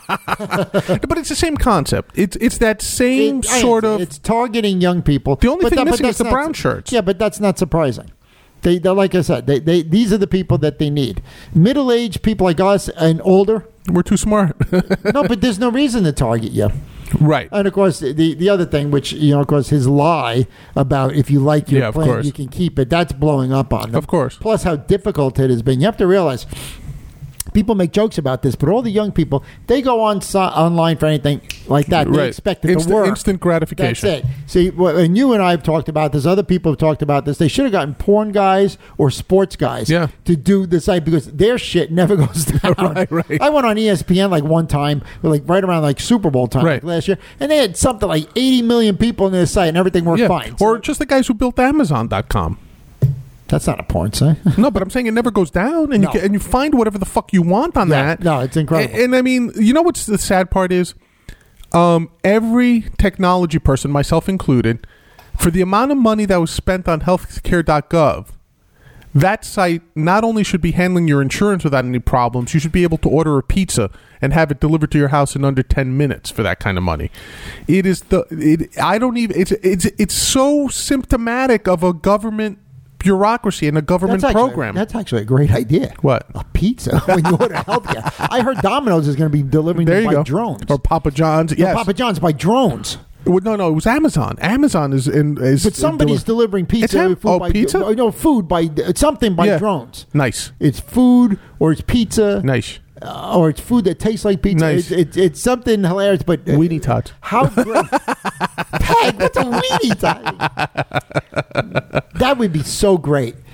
But it's the same concept. It's it's that same It- I- sort of. It's targeting young people. The only But thing that- but missing is that's the not- brown shirts. Yeah, but that's not surprising. They, they like I said, they, they these are the people that they need. Middle-aged people like us and older. We're too smart. No, but there's no reason to target you. Right. And of course, the the other thing, which you know, of course, his lie about if you like your Yeah, of plan, course. you can keep it. That's blowing up on them. Of course. Plus, how difficult it has been. You have to realize. People make jokes about this, but all the young people, they go on so- online for anything like that. They Right. expect it Instant- to work. instant gratification. That's it. See, well, and you and I have talked about this. Other people have talked about this. They should have gotten porn guys or sports guys Yeah. to do the site because their shit never goes down. Right, right. I went on E S P N like one time, like right around like Super Bowl time Right. like last year, and they had something like eighty million people on their site, and everything worked Yeah. fine. Or So- just the guys who built Amazon dot com. that's not a porn site. No, but I'm saying it never goes down, and No. you can, and you find whatever the fuck you want on Yeah, that. no, it's incredible. And, and I mean, you know what's the sad part is, um, every technology person, myself included, for the amount of money that was spent on healthcare dot gov, that site not only should be handling your insurance without any problems, you should be able to order a pizza and have it delivered to your house in under ten minutes for that kind of money. It is the it. I don't even. It's it's it's so symptomatic of a government bureaucracy and a government That's actually, program. That's actually a great idea. What? A pizza when you order healthcare. I heard Domino's is going to be delivering There them you by go. drones. Or Papa John's. No, Yes. Papa John's by drones. Well, no, no, it was Amazon. Amazon is in. Is But somebody's deli- delivering pizza. It's Am- food oh, by, pizza? No, no, food by it's something by Yeah. drones. Nice, It's food or it's pizza nice. uh, or it's food that tastes like pizza. Nice. It's, it's it's something hilarious. But uh, Weenie tots. how great? Peg, what's a weenie tie? That would be so great.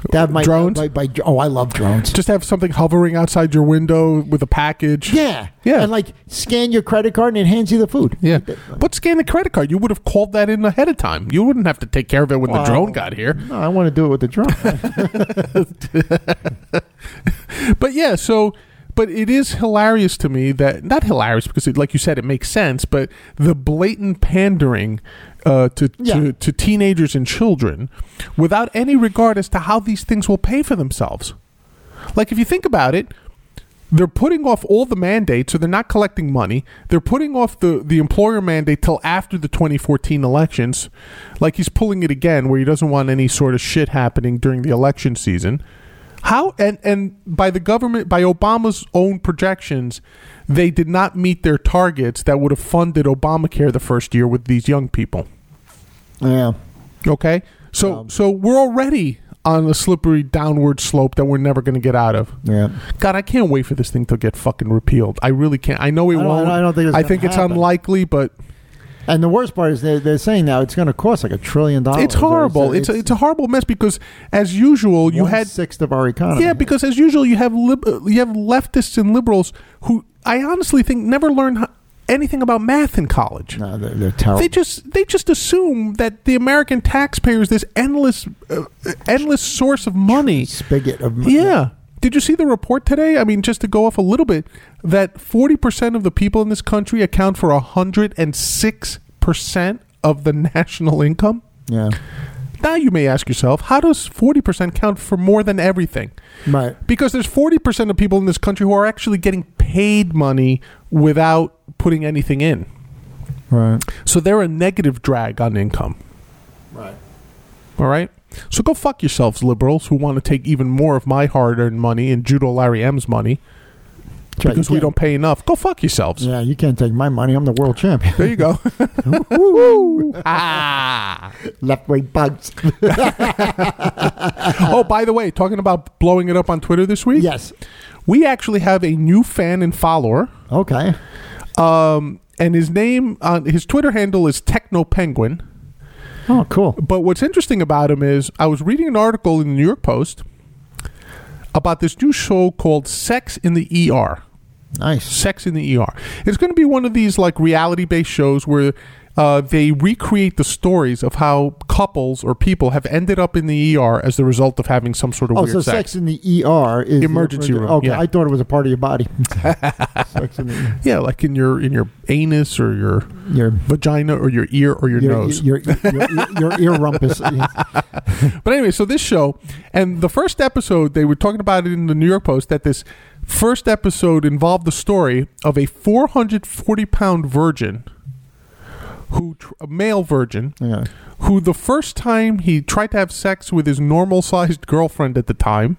To have my drones? My, my, oh, I love drones. Just have something hovering outside your window with a package. Yeah. Yeah. And like scan your credit card and it hands you the food. Yeah. But scan the credit card. You would have called that in ahead of time. You wouldn't have to take care of it when Wow. the drone got here. No, I want to do it with the drone. But yeah, so, but it is hilarious to me that, not hilarious because, it, like you said, it makes sense, but the blatant pandering uh, to, Yeah. to, to teenagers and children without any regard as to how these things will pay for themselves. Like, if you think about it, they're putting off all the mandates, so they're not collecting money. They're putting off the, the employer mandate till after the twenty fourteen elections. Like, he's pulling it again where he doesn't want any sort of shit happening during the election season. How and, and by the government, by Obama's own projections, they did not meet their targets that would have funded Obamacare the first year with these young people. Yeah. Okay? So Um, so we're already on a slippery downward slope that we're never going to get out of. Yeah. God, I can't wait for this thing to get fucking repealed. I really can't. I know it I don't- won't. I don't think it's I gonna think it's happen. unlikely, but And the worst part is they're, they're saying now it's going to cost like a trillion dollars. it's horrible. It's a, it's a horrible mess because, as usual, you one had sixth of our economy. yeah. Because as usual, you have lib- uh, you have leftists and liberals who I honestly think never learn ho- anything about math in college. No, they're, they're terrible. They just they just assume that the American taxpayer is this endless uh, endless source of money. spigot of Yeah. Did you see the report today? I mean, just to go off a little bit, that forty percent of the people in this country account for one hundred six percent of the national income? Yeah. Now you may ask yourself, how does forty percent count for more than everything? Right. Because there's forty percent of people in this country who are actually getting paid money without putting anything in. Right. So they're a negative drag on income. Right. All right? So go fuck yourselves, liberals, who want to take even more of my hard-earned money and Judo Larry M's money That's right, because you we can't- don't pay enough. Go fuck yourselves. Yeah, you can't take my money. I'm the world champion. There you go. Woo. Ah. Left wing bugs. Oh, by the way, talking about blowing it up on Twitter this week, Yes. we actually have a new fan and follower. Okay. Um, and his name, uh, his Twitter handle is Techno Penguin. Oh, cool. But what's interesting about him is I was reading an article in the New York Post about this new show called Sex in the E R. Nice. Sex in the E R. It's going to be one of these like reality-based shows where uh, they recreate the stories of how couples or people have ended up in the E R as the result of having some sort of Oh, weird so sex. sex in the E R is the Emergency room, Okay, yeah. I thought it was a part of your body. Sex in the Yeah, like in your in your anus or your your vagina or your ear or your, your, nose. your, your, your, your ear rumpus. But anyway, so this show, and the first episode, they were talking about it in the New York Post, that this first episode involved the story of a four hundred forty pound virgin, who tr- a male virgin, Yeah. who the first time he tried to have sex with his normal-sized girlfriend at the time,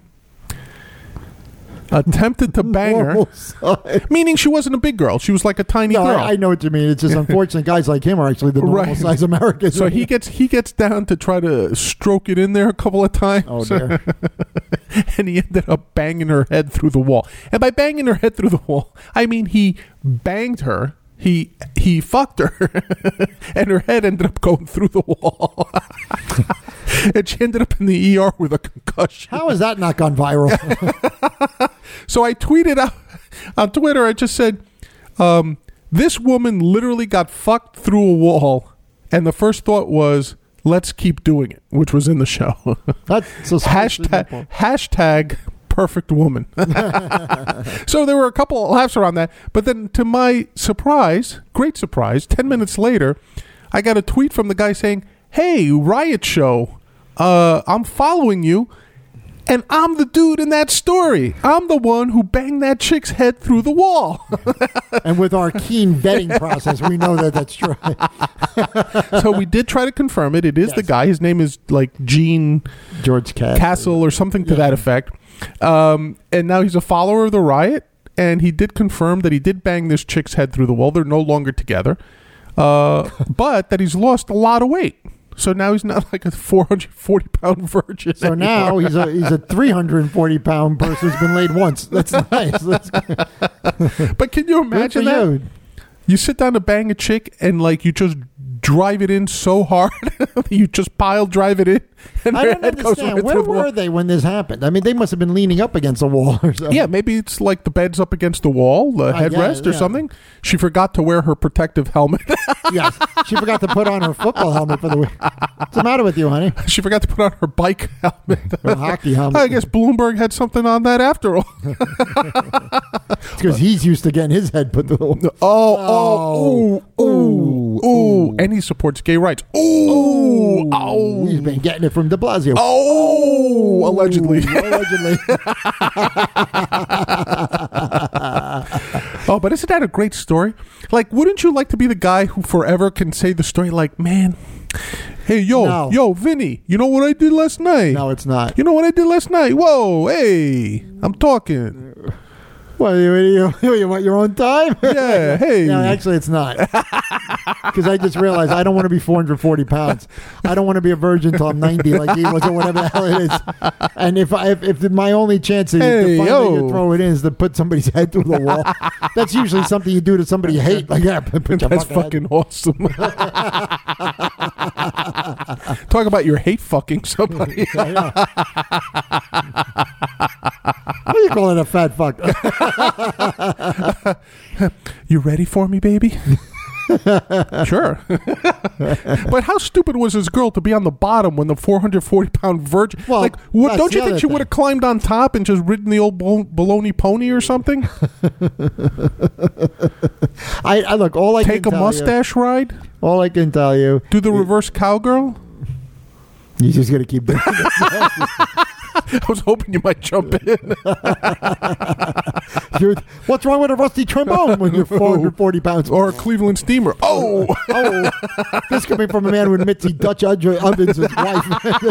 attempted to bang her, Normal size. meaning she wasn't a big girl. She was like a tiny No, girl. I, I know what you mean. It's just unfortunate guys like him are actually the normal Right. size Americans. So he gets he gets down to try to stroke it in there a couple of times. Oh, dear. And he ended up banging her head through the wall. And by banging her head through the wall, I mean he banged her. He he fucked her, and her head ended up going through the wall. And she ended up in the E R with a concussion. How has that not gone viral? So I tweeted out on Twitter, I just said, um, this woman literally got fucked through a wall, and the first thought was, let's keep doing it, which was in the show. That's suspiciously hashtag, simple. hashtag perfect woman. So there were a couple of laughs around that, but then to my surprise, great surprise, ten minutes later, I got a tweet from the guy saying, hey, Riot Show, uh, I'm following you, and I'm the dude in that story. I'm the one who banged that chick's head through the wall. And with our keen vetting process, we know that that's true. So we did try to confirm it. It is the Yes. guy. His name is like Gene George Cass. Castle or something to Yeah. that effect. Um, and now he's a follower of the Riot, and he did confirm that he did bang this chick's head through the wall. They're no longer together, uh, but that he's lost a lot of weight. So now he's not like a four hundred forty pound virgin. So now anymore. he's a he's a three hundred forty pound person who's been laid once. That's nice. That's good But can you for imagine that? you. You sit down to bang a chick, and like you just drive it in so hard. You just pile drive it in, and I their don't head goes understand. right Where through the were wall. they when this happened? I mean, they must have been leaning up against a wall or something. Yeah, maybe it's like the bed's up against the wall, the I headrest guess, or yeah. something. She forgot to wear her protective helmet. Yes. She forgot to put on her football helmet for the week. What's the matter with you, honey? She forgot to put on her bike helmet. Her hockey helmet. I guess Bloomberg had something on that after all. It's because he's used to getting his head put to the wall. Oh, oh, ooh, ooh, ooh. And he supports gay rights. Ooh, oh. He's been getting it from de Blasio. Oh, allegedly. Allegedly. Oh, but isn't that a great story? Like, wouldn't you like to be the guy who forever can say the story like, man, hey, yo, No. yo, Vinny, you know what I did last night? No, it's not. You know what I did last night? Whoa, hey, I'm talking. What, you, you, you want your own time? Yeah, hey. No, actually, it's not. Because I just realized I don't want to be four hundred forty pounds. I don't want to be a virgin until I'm ninety like he was or whatever the hell it is. And if I, if, if my only chance to, Hey, to finally yo. throw it in is to put somebody's head through the wall, that's usually something you do to somebody you hate. Like, yeah, put your That's fucking head- fucking awesome. Talk about your hate fucking somebody. I know. What do you call it, a fat fuck? You ready for me, baby? Sure. But how stupid was this girl to be on the bottom when the four hundred forty pound virgin? Well, like, what, that's don't you the think other she thing. would have climbed on top and just ridden the old bal- baloney pony or something? I, I look, all I Take can a tell mustache ride? You, all I can tell you, Do the reverse cowgirl? you're just gonna keep doing it. I was hoping you might jump in. You're, what's wrong with a rusty trombone when you're four hundred forty pounds? Or a Cleveland steamer. Oh! Oh, this coming from a man who admits he Dutch ovens his wife.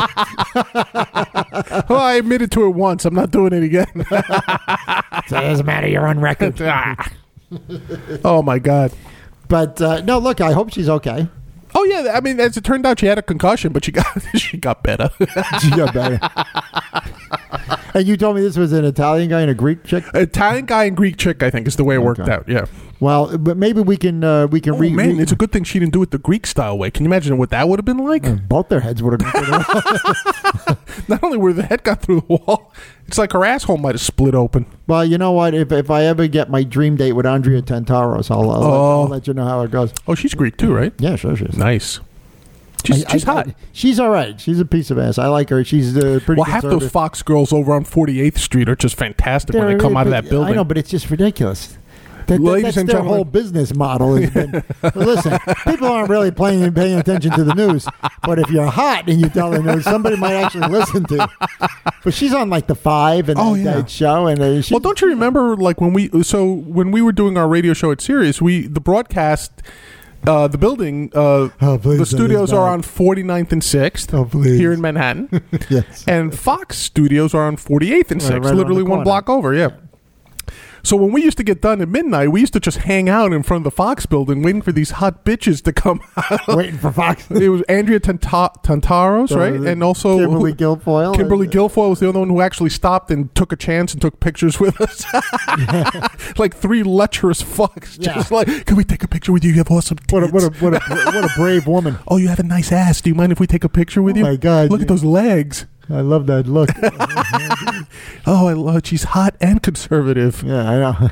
Oh, I admitted to it once. I'm not doing it again. So it doesn't matter. You're on record. Oh, my God. But uh, no, look, I hope she's okay. Oh yeah, I mean, as it turned out, she had a concussion, but she got she got better. She got better. And you told me this was an Italian guy and a Greek chick. Italian guy and Greek chick, I think, is the way it worked Okay. out. Yeah. Well, but maybe we can uh, we can Oh read. man, it's a good thing she didn't do it the Greek style way. Can you imagine what that would have been like? both their heads would have. Not only where the head got through the wall, it's like her asshole might have split open. Well, you know what? If if I ever get my dream date with Andrea Tantaros, I'll, I'll, let, Oh. I'll let you know how it goes. Oh, she's Greek too, right? Yeah, sure, she is. Nice. She's, I- she's I- hot. I- she's all right. She's a piece of ass. I like her. She's uh, pretty. Well, half those conservative. Fox girls over on forty-eighth Street are just fantastic when They're- they come out of but- that building. I know, but it's just ridiculous. That, that, Ladies that's and their gentlemen. whole business model. Has been, well, listen, people aren't really paying paying attention to the news, but if you're hot and you tell the news, somebody might actually listen to. You. But she's on like the Five and Oh, that, yeah. that show, and uh, she, Well, don't you remember, like when we so when we were doing our radio show at Sirius, we the broadcast, uh, the building, uh, Oh, please, the that studios is are bad. on forty-ninth and sixth Oh, please. here in Manhattan, Yes. and Fox studios are on forty-eighth and Right, sixth, right around literally the one corner. block over. Yeah. So when we used to get done at midnight, we used to just hang out in front of the Fox building, waiting for these hot bitches to come out. waiting for Fox. It was Andrea Tanta- Tantaros, right? And also Kimberly Guilfoyle. Kimberly Guilfoyle was the other one who actually stopped and took a chance and took pictures with us. Like three lecherous fucks. Just Yeah. like, can we take a picture with you? You have awesome tits. What a, what a what a what a brave woman. Oh, you have a nice ass. Do you mind if we take a picture with Oh, you? my God. Look at those legs. I love that look. Oh, I love. She's hot and conservative. Yeah, I know.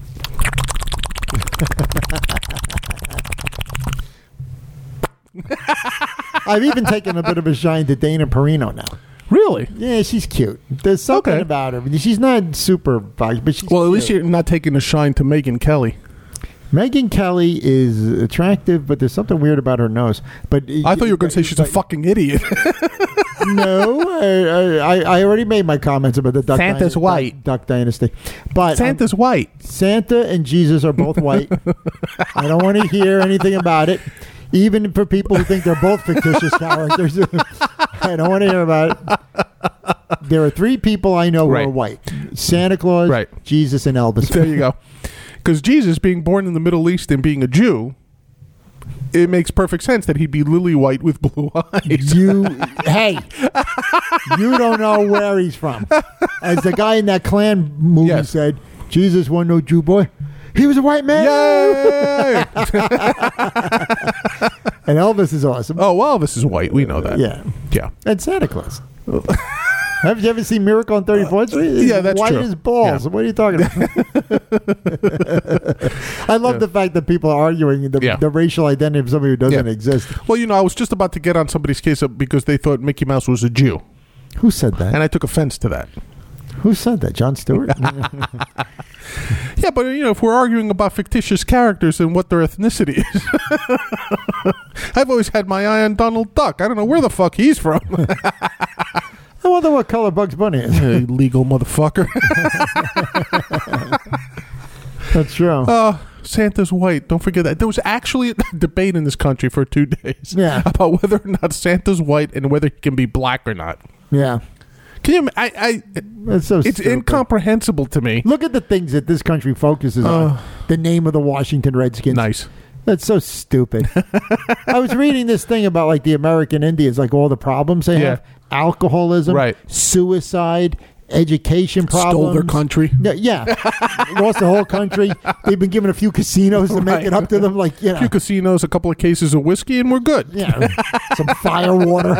I've even taken a bit of a shine to Dana Perino now. Really? Yeah, she's cute. There's something Okay. about her. She's not super, but she's Well, at least cute. you're not taking a shine to Megyn Kelly. Megyn Kelly is attractive, but there's something weird about her nose. But I thought you were going to say she's a but- fucking idiot. No, I, I, I already made my comments about the Duck Santa's Dynasty, white. Duck Dynasty, but um, Santa's white. Santa and Jesus are both white. I don't want to hear anything about it. Even for people who think they're both fictitious characters. I don't want to hear about it. There are three people I know who Right. are white. Santa Claus, Right. Jesus, and Elvis. There you go. Because Jesus, being born in the Middle East and being a Jew, it makes perfect sense that he'd be lily white with blue eyes. You, hey, you don't know where he's from. As the guy in that Klan movie Yes. said, Jesus wasn't no Jew boy. He was a white man. Yay! And Elvis is awesome. Oh, well, Elvis is white. We know that. Yeah. Yeah. And Santa Claus. Have you ever seen Miracle on thirty-fourth Street? It's yeah, that's white true. as balls. Yeah. What are you talking about? I love Yeah. the fact that people are arguing the, Yeah. the racial identity of somebody who doesn't Yeah. exist. Well, you know, I was just about to get on somebody's case because they thought Mickey Mouse was a Jew. Who said that? And I took offense to that. Who said that? John Stewart? Yeah, but, you know, if we're arguing about fictitious characters and what their ethnicity is. I've always had my eye on Donald Duck. I don't know where the fuck he's from. I wonder what color Bugs Bunny is. Hey, legal motherfucker. That's true. Oh, Santa's white. Don't forget that. There was actually a debate in this country for two days Yeah. about whether or not Santa's white and whether he can be black or not. Yeah. Can you? I. I It's so it's stupid. incomprehensible to me. Look at the things that this country focuses Uh, on. The name of the Washington Redskins. Nice. That's so stupid. I was reading this thing about like the American Indians, like all the problems they Yeah. have: alcoholism, Right. suicide, education problems. Stole their country. No, yeah, lost the whole country. They've been given a few casinos to make Right. it up to them, like you A know, few casinos, a couple of cases of whiskey, and we're good. yeah, some fire water,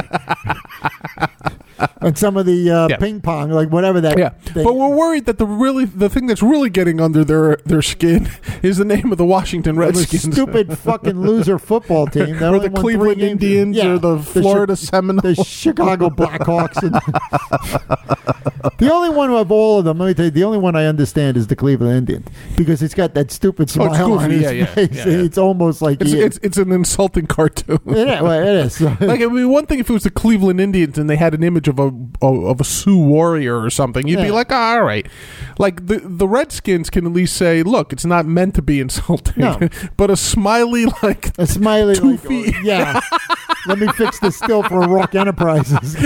and some of the uh, Yeah. ping pong, like whatever that. Yeah, thing- but we're worried that the really the thing that's really getting under their their skin is the name of the Washington the Redskins, stupid fucking loser football team, that or only the won three Cleveland games. Indians, Yeah, or the Chi- Florida Seminoles. the Chicago Blackhawks. And the only one of all of them, let me tell you, the only one I understand is the Cleveland Indians because it's got that stupid Oh, it's smile on goofy. his Yeah, yeah, face. yeah, yeah. It's almost like It's, he, it's it's an insulting cartoon. yeah, well, it is. Like, I mean, one thing if it was the Cleveland Indians and they had an image of a of a Sioux warrior or something, you'd be Yeah. like, oh, all right. Like the the Redskins can at least say, look, it's not meant to be insulting, No. but a smiley like a smiley, two like, feet. yeah. Let me fix this still for Rock Enterprises.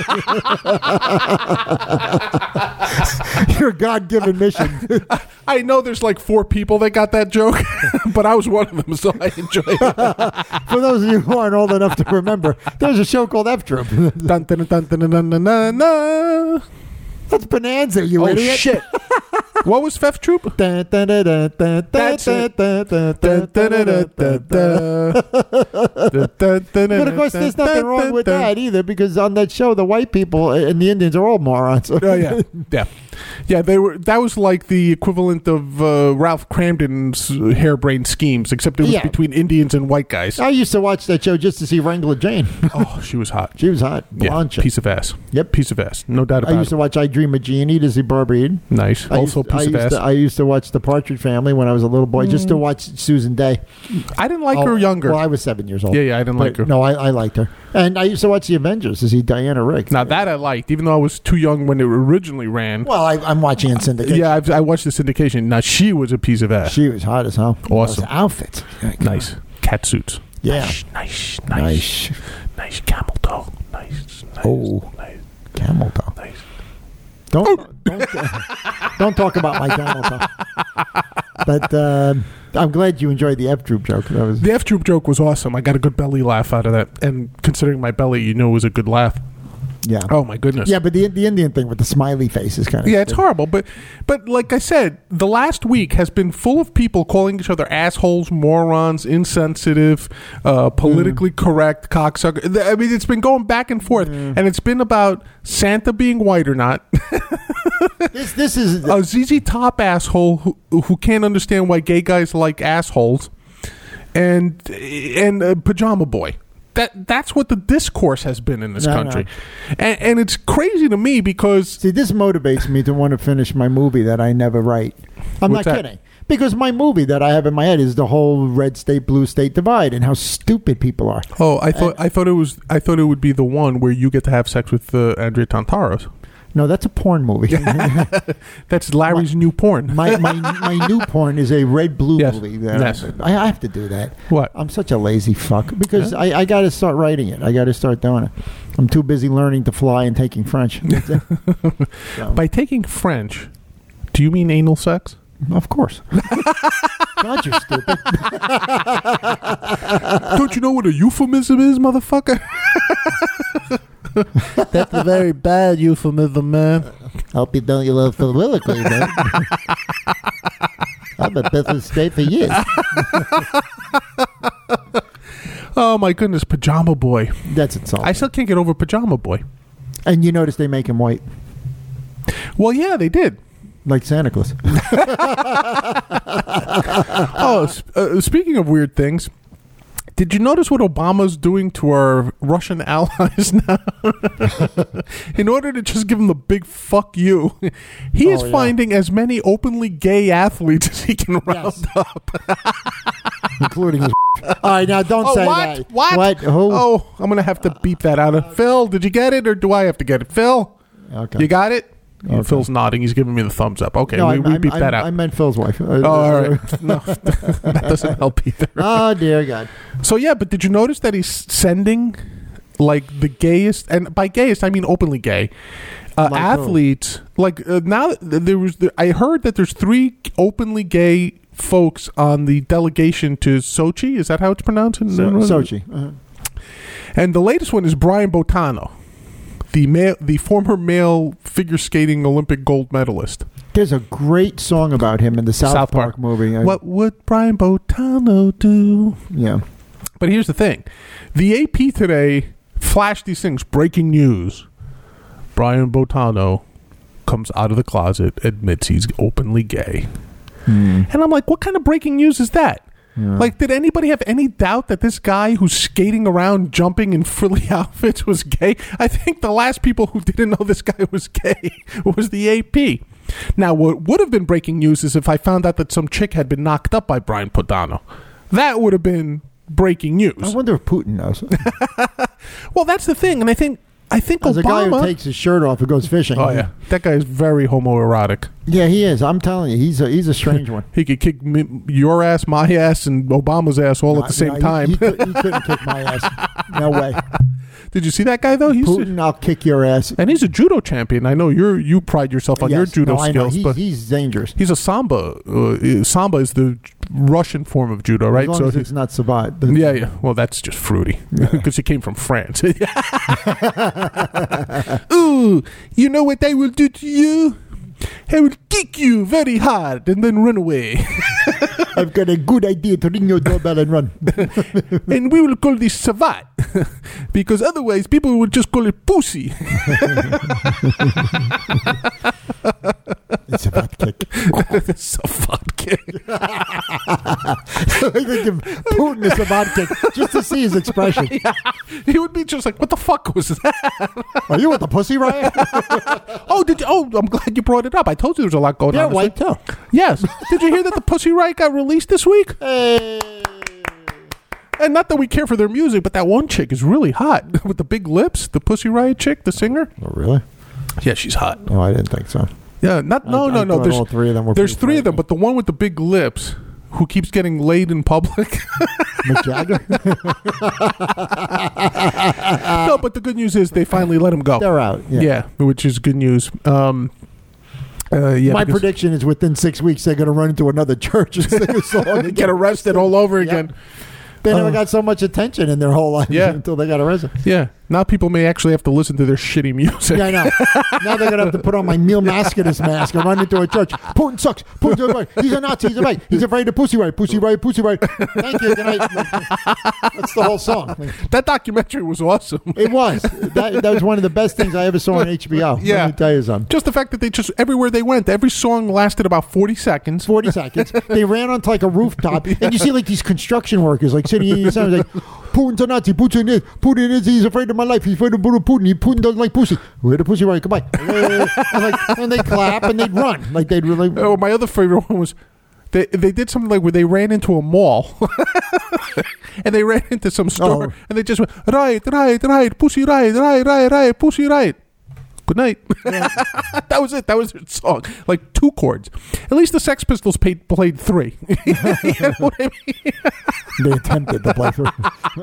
Your God-given mission. I know there's like four people that got that joke, but I was one of them, so I enjoyed it. For those of you who aren't old enough to remember, there's a show called F Troop. Dun, dun, dun, dun, dun, dun, dun, dun, dun. That's Bonanza, you Oh idiot. shit! What was F Troop? Dun, dun, dun, dun, dun, That's it. dun, dun, Dun, dun, dun, dun, dun, dun, dun, dun. dun. Dun, dun, But of course, dun, there's dun, nothing dun, wrong with dun. that either, because on that show, the white people and the Indians are all morons. Oh yeah, yeah, yeah. They were. That was like the equivalent of uh, Ralph Cramden's harebrained schemes, except it was Yeah. between Indians and white guys. I used to watch that show just to see Wrangler Jane. Oh, she was hot. She was hot. Yeah, Blonde chick. piece of ass. Yep. Piece of ass. No doubt I about used it. to watch I Dream of Jeannie to see Barbara Eden. Nice. I Also, used, piece I of used ass. To, I used to watch The Partridge Family when I was a little boy, just to watch Susan Day. I didn't like Oh, her younger. Well, I was seven years old. Yeah, yeah, I didn't But like her. No, I, I liked her. And I used to watch The Avengers to see Diana Rigg. Now that I liked, even though I was too young when it originally ran. Well, I, I'm watching in syndication. Yeah, I've, I watched the syndication. Now she was a piece of ass. She was hot as hell. Awesome. Those outfits. Nice cat suits. Yeah. Nice, nice, nice, Nice. nice camel toe. Nice, nice. Oh. nice, Camel toe. nice. Don't don't, don't talk about my camel toe. But uh, I'm glad you enjoyed the F Troop joke. That was The F Troop joke was awesome. I got a good belly laugh out of that, and considering my belly, you know, it was a good laugh. yeah. Oh my goodness. Yeah, but the the Indian thing with the smiley face is kind of Yeah, it's horrible, but but like I said, the last week has been full of people calling each other assholes, morons, insensitive, uh, politically correct, cocksucker. Th- I mean, it's been going back and forth, and it's been about Santa being white or not, This this is a Z Z Top asshole who who can't understand why gay guys like assholes, and and uh, Pajama Boy. That that's what the discourse has been in this No, country, And, and it's crazy to me because see this motivates me to want to finish my movie that I never write. I'm What's not that? kidding. Because my movie that I have in my head is the whole red state blue state divide and how stupid people are. Oh, I thought I thought it was I thought it would be the one where you get to have sex with uh, Andrea Tantaros. No, that's a porn movie. That's Larry's new porn. my, my my new porn is a red blue Yes. movie. That Yes. I, I have to do that. What? I'm such a lazy fuck because I, I got to start writing it. I got to start doing it. I'm too busy learning to fly and taking French. That's it. So, By taking French, do you mean anal sex? of course. God, you're stupid. Don't you know what a euphemism is, motherfucker? That's a very bad euphemism, man. Hope you don't you love soliloquy, man. I've been pissing straight for years. Oh my goodness, Pajama Boy. That's insulting. I still can't get over Pajama Boy. And you notice they make him white, Well, yeah, they did. like Santa Claus. Oh, sp- uh, speaking of weird things, did you notice what Obama's doing to our Russian allies now? In order to just give them the big fuck you, he is Oh, yeah. finding as many openly gay athletes as he can round Yes. up. Including his. All right, now don't Oh, say what? that. What? What? Who? Oh, I'm going to have to beep that out. Of Phil, did you get it, or do I have to get it? Phil, Okay. you got it? Okay. Phil's nodding. He's giving me the thumbs up. Okay, No, we, I, we I, beep I, that out. I meant Phil's wife. Oh, all right. No, that doesn't help either. Oh, dear God. So yeah, but did you notice that he's sending like the gayest, and by gayest I mean openly gay, uh, Like who? athletes? Like uh, now th- there was, the, I heard that there's three openly gay folks on the delegation to Sochi. Is that how it's pronounced? In, So, in- Sochi. Uh-huh. And the latest one is Brian Botano, the male, the former male figure skating Olympic gold medalist. There's a great song about him in the South, South Park, Park. movie. I- What would Brian Botano do? Yeah. But here's the thing. The A P today flashed these things. Breaking news. Brian Botano comes out of the closet, admits he's openly gay. Hmm. And I'm like, what kind of breaking news is that? Yeah. Like, did anybody have any doubt that this guy who's skating around jumping in frilly outfits was gay? I think the last people who didn't know this guy was gay was the A P. Now, what would have been breaking news is if I found out that some chick had been knocked up by Brian Botano. That would have been breaking news. I wonder if Putin knows. Well, that's the thing, and I think I think As a guy Obama. who takes his shirt off and goes fishing. oh yeah, that guy is very homoerotic. Yeah, he is. I'm telling you, he's a he's a strange one. He could kick me, your ass, my ass, and Obama's ass all at the same No, he- time. He, could, he couldn't kick my ass. No way. Did you see that guy though? He's Putin, I'll kick your ass. and he's a judo champion. I know you're you pride yourself on your Yes, judo no, I know. skills, He's, but he's dangerous. he's a samba. Uh, samba is the Russian form of judo, right? As long So as he's- it's not Sabat. yeah, yeah. Well, that's just fruity because he came from France. Ooh, you know what I will do to you? I will kick you very hard and then run away. I've got a good idea to ring your doorbell and run. And we will call this Savat because otherwise people would just call it pussy. It's a bad kick. Savat kick. I think if Putin is a bad kick just to see his expression. He would be just like, what the fuck was that? Are you with the pussy riot? Oh, did you? Oh, I'm glad you brought it up. I told you there was a lot going They're on. this white week. too. Yes. Did you hear that the Pussy Riot got released this week? Hey. And not that we care for their music, but that one chick is really hot with the big lips. The Pussy Riot chick, the singer. Oh, really? Yeah, she's hot. Oh, I didn't think so. Yeah, not no I- no I no. thought There's all three of them were there's pretty three of them, frightening. but the one with the big lips, who keeps getting laid in public. Mick Jagger? No, but the good news is they finally let him go. They're out. Yeah. Yeah, which is good news. Um, uh, yeah, My because prediction is within six weeks they're going to run into another church and sing a song they and get arrested all over again. They never Uh, got so much attention in their whole life Yeah. until they got arrested. Yeah, now people may actually have to listen to their shitty music. Yeah, I know. Now they're going to have to put on my Neil Mascatus mask and run into a church. Putin sucks. Putin's a right. He's a Nazi. He's a right. He's afraid of pussy right. Pussy right. Pussy right. Thank you. Good night. That's the whole song. That documentary was awesome. It was. That, that was one of the best things I ever saw on H B O. Yeah. Let me tell you something. Just the fact that they just everywhere they went, every song lasted about forty seconds. forty seconds. They ran onto like a rooftop, and you see like these construction workers like sitting in the sun, like, Putin's a Nazi. Putin is. Putin is. He's afraid of my life. He's afraid of Putin. He, Putin doesn't like pussy. Where the pussy right? Goodbye. and, like, and they clap and they'd run like they'd really. Oh, my other favorite one was they they did something like where they ran into a mall and they ran into some store Oh. and they just went right, right, right, pussy right, right, right, right, pussy right. Good night. That was it. That was their song. Like two chords. At least the Sex Pistols paid, played three. You know what I mean? They attempted to play through.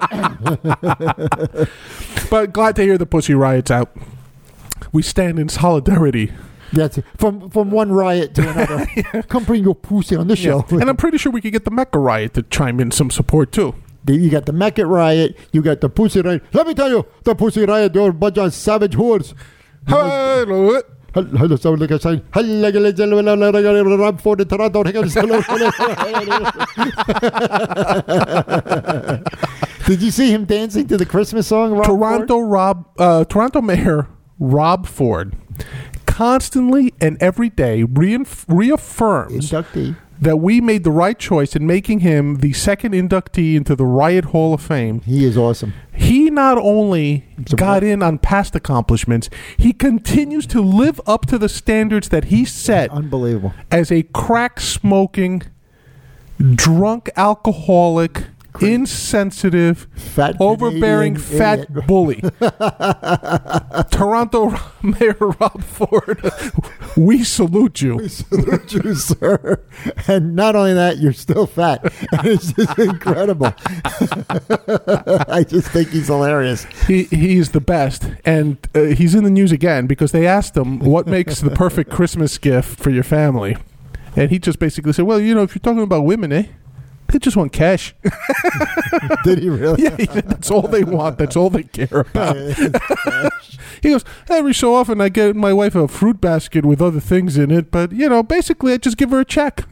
But glad to hear the Pussy Riot's out. We stand in solidarity. That's it. From from one riot to another. Come bring your pussy on the show. And I'm pretty sure we could get the Mecca Riot to chime in some support too. You got the Mecca riot. You got the pussy riot. Let me tell you, the pussy riot. They're a bunch of savage whores. Hello. Hello, sound like a sign. Hello, for the Toronto. Did you see him dancing to the Christmas song? Rob Toronto Ford? Rob, uh, Toronto Mayor Rob Ford constantly and every day reinf- reaffirms Inductee. that we made the right choice in making him the second inductee into the Riot Hall of Fame. He is awesome. He not only So got what- in on past accomplishments, he continues to live up to the standards that he set Unbelievable. as a crack-smoking, drunk alcoholic, insensitive, Fat overbearing, Canadian fat idiot. bully. Toronto Mayor Rob Ford, we salute you. We salute you, sir. And not only that, you're still fat. And it's just incredible. I just think he's hilarious. He he's the best, and uh, he's in the news again because they asked him what makes the perfect Christmas gift for your family, and he just basically said, "Well, you know, if you're talking about women, eh, they just want cash." Did he really? Yeah, he said that's all they want. That's all they care about. He goes, every so often I get my wife a fruit basket with other things in it, but, you know, basically I just give her a check.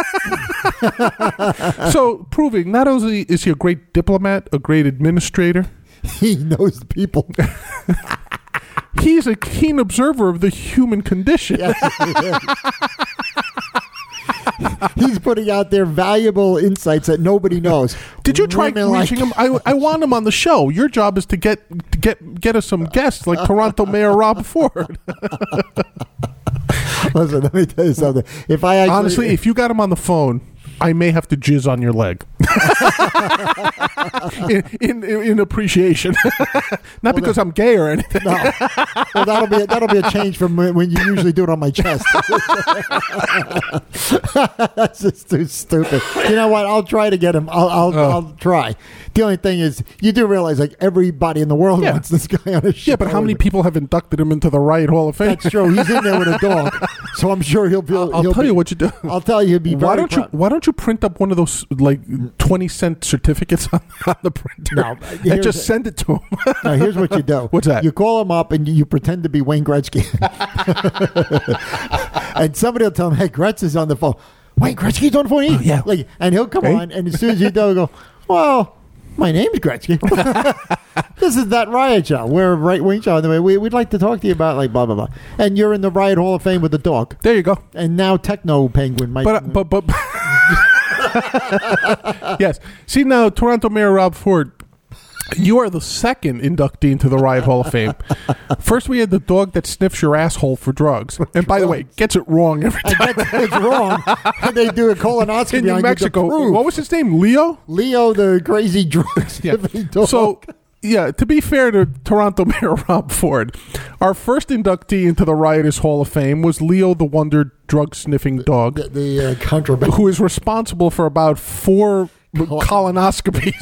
So, proving not only is he a great diplomat, a great administrator, He knows the people. he's a keen observer of the human condition. Yes, he is. He's putting out there valuable insights that nobody knows. Did you try Women reaching like- him? I, I want him on the show. Your job is to get to get get us some guests like Toronto Mayor Rob Ford. Listen, let me tell you something. If I actually, Honestly, if you got him on the phone, I may have to jizz on your leg. in, in, in appreciation. Not because I'm gay or anything. no, well, that'll be that'll be a change from when when you usually do it on my chest. That's just too stupid. You know what? I'll try to get him. I'll I'll, Oh. I'll try. The only thing is, you do realize like everybody in the world Yeah. wants this guy on a show. Yeah, but how many people have inducted him into the Riot Hall of Fame? That's true. He's in there with a dog, so I'm sure he'll be. I'll he'll tell be, you what you do. I'll tell you, he'll be Why very don't you proud. Why don't you print up one of those like twenty cent certificates on, on the printer No, and here's just the- send it to him? Now, here's what you do. What's that? You call him up and you, you pretend to be Wayne Gretzky. And somebody will tell him, hey, Gretz is on the phone. Wayne Gretzky's on the phone? Oh, yeah. Like, and he'll come Hey. on, and as soon as you do, he'll go, well, my name's Gretzky. This is that Riot Show. We're a right-wing show. Anyway, we, we'd like to talk to you about, like, blah, blah, blah. And you're in the Riot Hall of Fame with the dog. There you go. And now Techno Penguin might... But uh, but but yes. See now, Toronto Mayor Rob Ford, you are the second inductee into the Riot Hall of Fame. First, we had the dog that sniffs your asshole for drugs, and by the way, gets it wrong every and time. that's it's wrong. And they do a colonoscopy In New on you to Mexico, prove. what was his name? Leo. Leo, the crazy drug sniffing dog. So, yeah, to be fair to Toronto Mayor Rob Ford, our first inductee into the Riotous Hall of Fame was Leo the Wonder drug sniffing dog, the, the uh, contraband. who is responsible for about four colonoscopies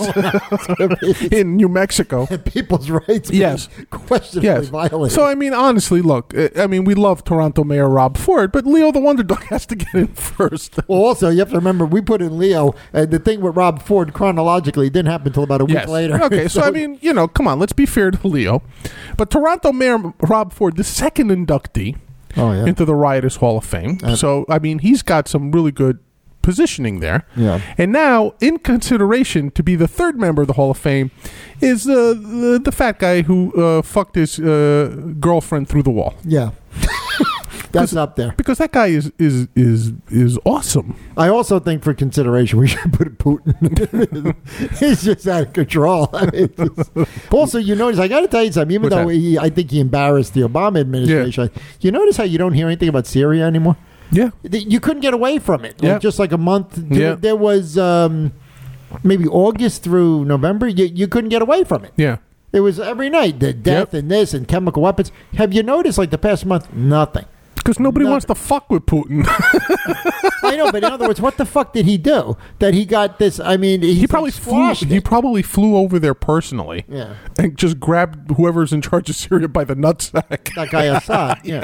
in New Mexico. People's rights being Yes. questionably Yes. violated. So, I mean, honestly, look, uh, I mean, we love Toronto Mayor Rob Ford, but Leo the Wonder Dog has to get in first. well, also, you have to remember, we put in Leo, and the thing with Rob Ford chronologically didn't happen until about a week Yes. later. Okay, so, I mean, you know, come on, let's be fair to Leo. But Toronto Mayor Rob Ford, the second inductee oh, yeah. into the Riotous Hall of Fame. Uh, so, I mean, he's got some really good positioning there. Yeah. And now, in consideration to be the third member of the Hall of Fame, is uh, the, the fat guy who uh, fucked his uh, girlfriend through the wall. Yeah. That's up there. Because that guy is is is is awesome. I also think for consideration, we should put Putin. He's just out of control. I mean, just, also, you notice, I got to tell you something, even What's though that? he, I think he embarrassed the Obama administration, you notice how you don't hear anything about Syria anymore? Yeah. Th- You couldn't get away from it. Like, Yeah. just like a month. Yeah. There was um, maybe August through November. You, you couldn't get away from it. Yeah. It was every night, the death Yep. and this and chemical weapons. Have you noticed, like the past month, nothing? Because nobody Nothing. wants to fuck with Putin. I know, but in other words, what the fuck did he do that he got this? I mean, he's he probably like flew. squashed He it. probably flew over there personally. Yeah. And just grabbed whoever's in charge of Syria by the nutsack. That guy Assad. Yeah.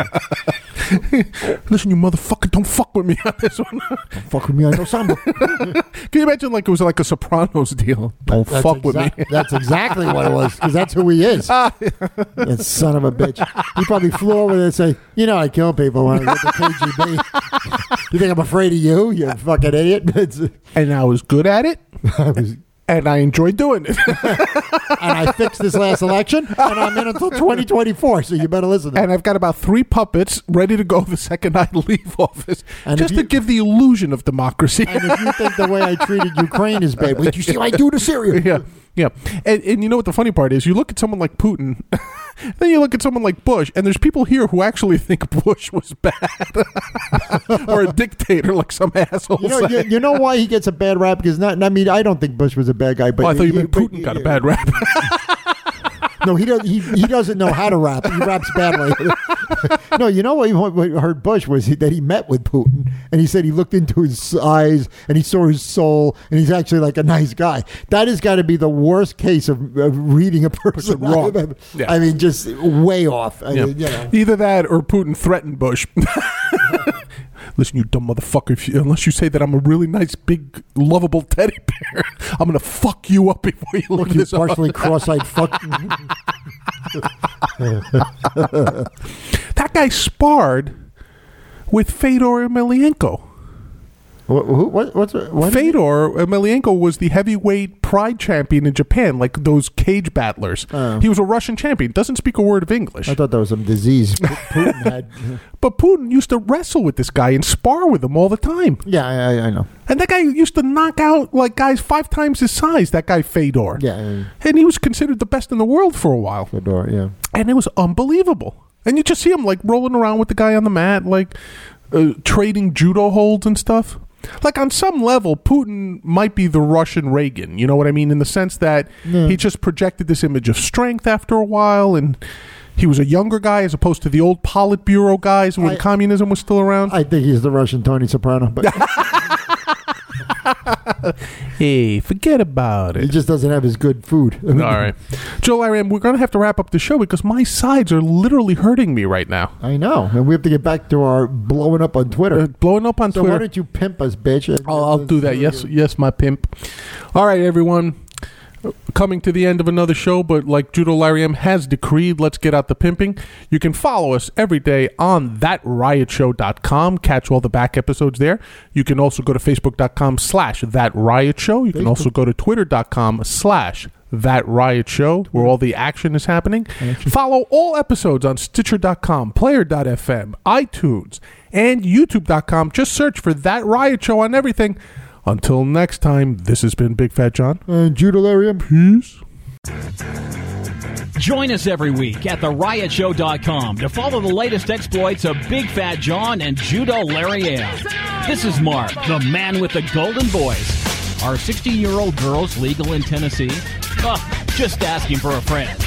Listen, you motherfucker, don't fuck with me on this one. Fuck with me, I know samba. Can you imagine like it was like a Sopranos deal? Don't That's fuck with exac- me. That's exactly what it was, because that's who he is. That son of a bitch. He probably flew over there and said, you know, I kill people when I get the K G B. You think I'm afraid of you, you fucking idiot? It's, And I was good at it. I was and I enjoy doing it. And I fixed this last election, and I'm in until twenty twenty-four, so you better listen to And I've got about three puppets ready to go the second I leave office, And just if to you- give the illusion of democracy. And if you think the way I treated Ukraine is bad, wait, you see what I do to Syria? Yeah, yeah. And, and you know what the funny part is? You look at someone like Putin, then you look at someone like Bush, and there's people here who actually think Bush was bad or a dictator, like some asshole. You know, you, you know why he gets a bad rap? Because not, I mean, I don't think Bush was a bad guy, but Oh, I thought you he- meant but- Putin got a bad rap. No, he doesn't. He, he doesn't know how to rap. He raps badly. No, you know what, what, what heard Bush was he, that he met with Putin, and he said he looked into his eyes and he saw his soul, and he's actually like a nice guy. That has got to be the worst case of, of reading a person wrong. I, Yeah. I mean, just way off. I Yeah. mean, you know. Either that or Putin threatened Bush. Listen, you dumb motherfucker, if you, unless you say that I'm a really nice, big, lovable teddy bear, I'm going to fuck you up before you leave Look, you this office. partially cross-eyed fuck. That guy sparred with Fedor Emelianenko. What, who, what, what's what Fedor Emelianenko was the heavyweight pride champion in Japan, like those cage battlers. Oh. He was a Russian champion, doesn't speak a word of English. I thought that was some disease Putin had. But Putin used to wrestle with this guy and spar with him all the time. Yeah, I, I know. And that guy used to knock out like guys five times his size, that guy Fedor. Yeah, And he was considered the best in the world for a while. Fedor, yeah. And it was unbelievable. And you just see him like rolling around with the guy on the mat, like uh, trading judo holds and stuff. Like on some level, Putin might be the Russian Reagan. You know what I mean? In the sense that Yeah. he just projected this image of strength after a while, and he was a younger guy as opposed to the old Politburo guys when I- communism was still around. I think he's the Russian Tony Soprano, but Hey, forget about he it. just doesn't have his good food. All right. Joe Lariam, we're going to have to wrap up the show because my sides are literally hurting me right now. I know, and we have to get back to our blowing up on Twitter. Uh, blowing up on so why Twitter. don't you pimp us, bitch? I'll, I'll do that. Yes, yes, my pimp. All right, everyone. Coming to the end of another show, but like Judo Lariam has decreed, let's get out the pimping. You can follow us every day on that riot show dot com. Catch all the back episodes there. You can also go to facebook dot com slash that riot show. You can Facebook. also go to twitter dot com slash that riot show, where all the action is happening. Action. Follow all episodes on stitcher dot com, player dot f m, iTunes, and youtube dot com. Just search for That Riot Show on everything. Until next time, this has been Big Fat John. Uh, Judolarium. Peace. Join us every week at the riot show dot com to follow the latest exploits of Big Fat John and Judo Lariam. This is Mark, the man with the golden voice. Are sixteen-year-old girls legal in Tennessee? Oh, just asking for a friend.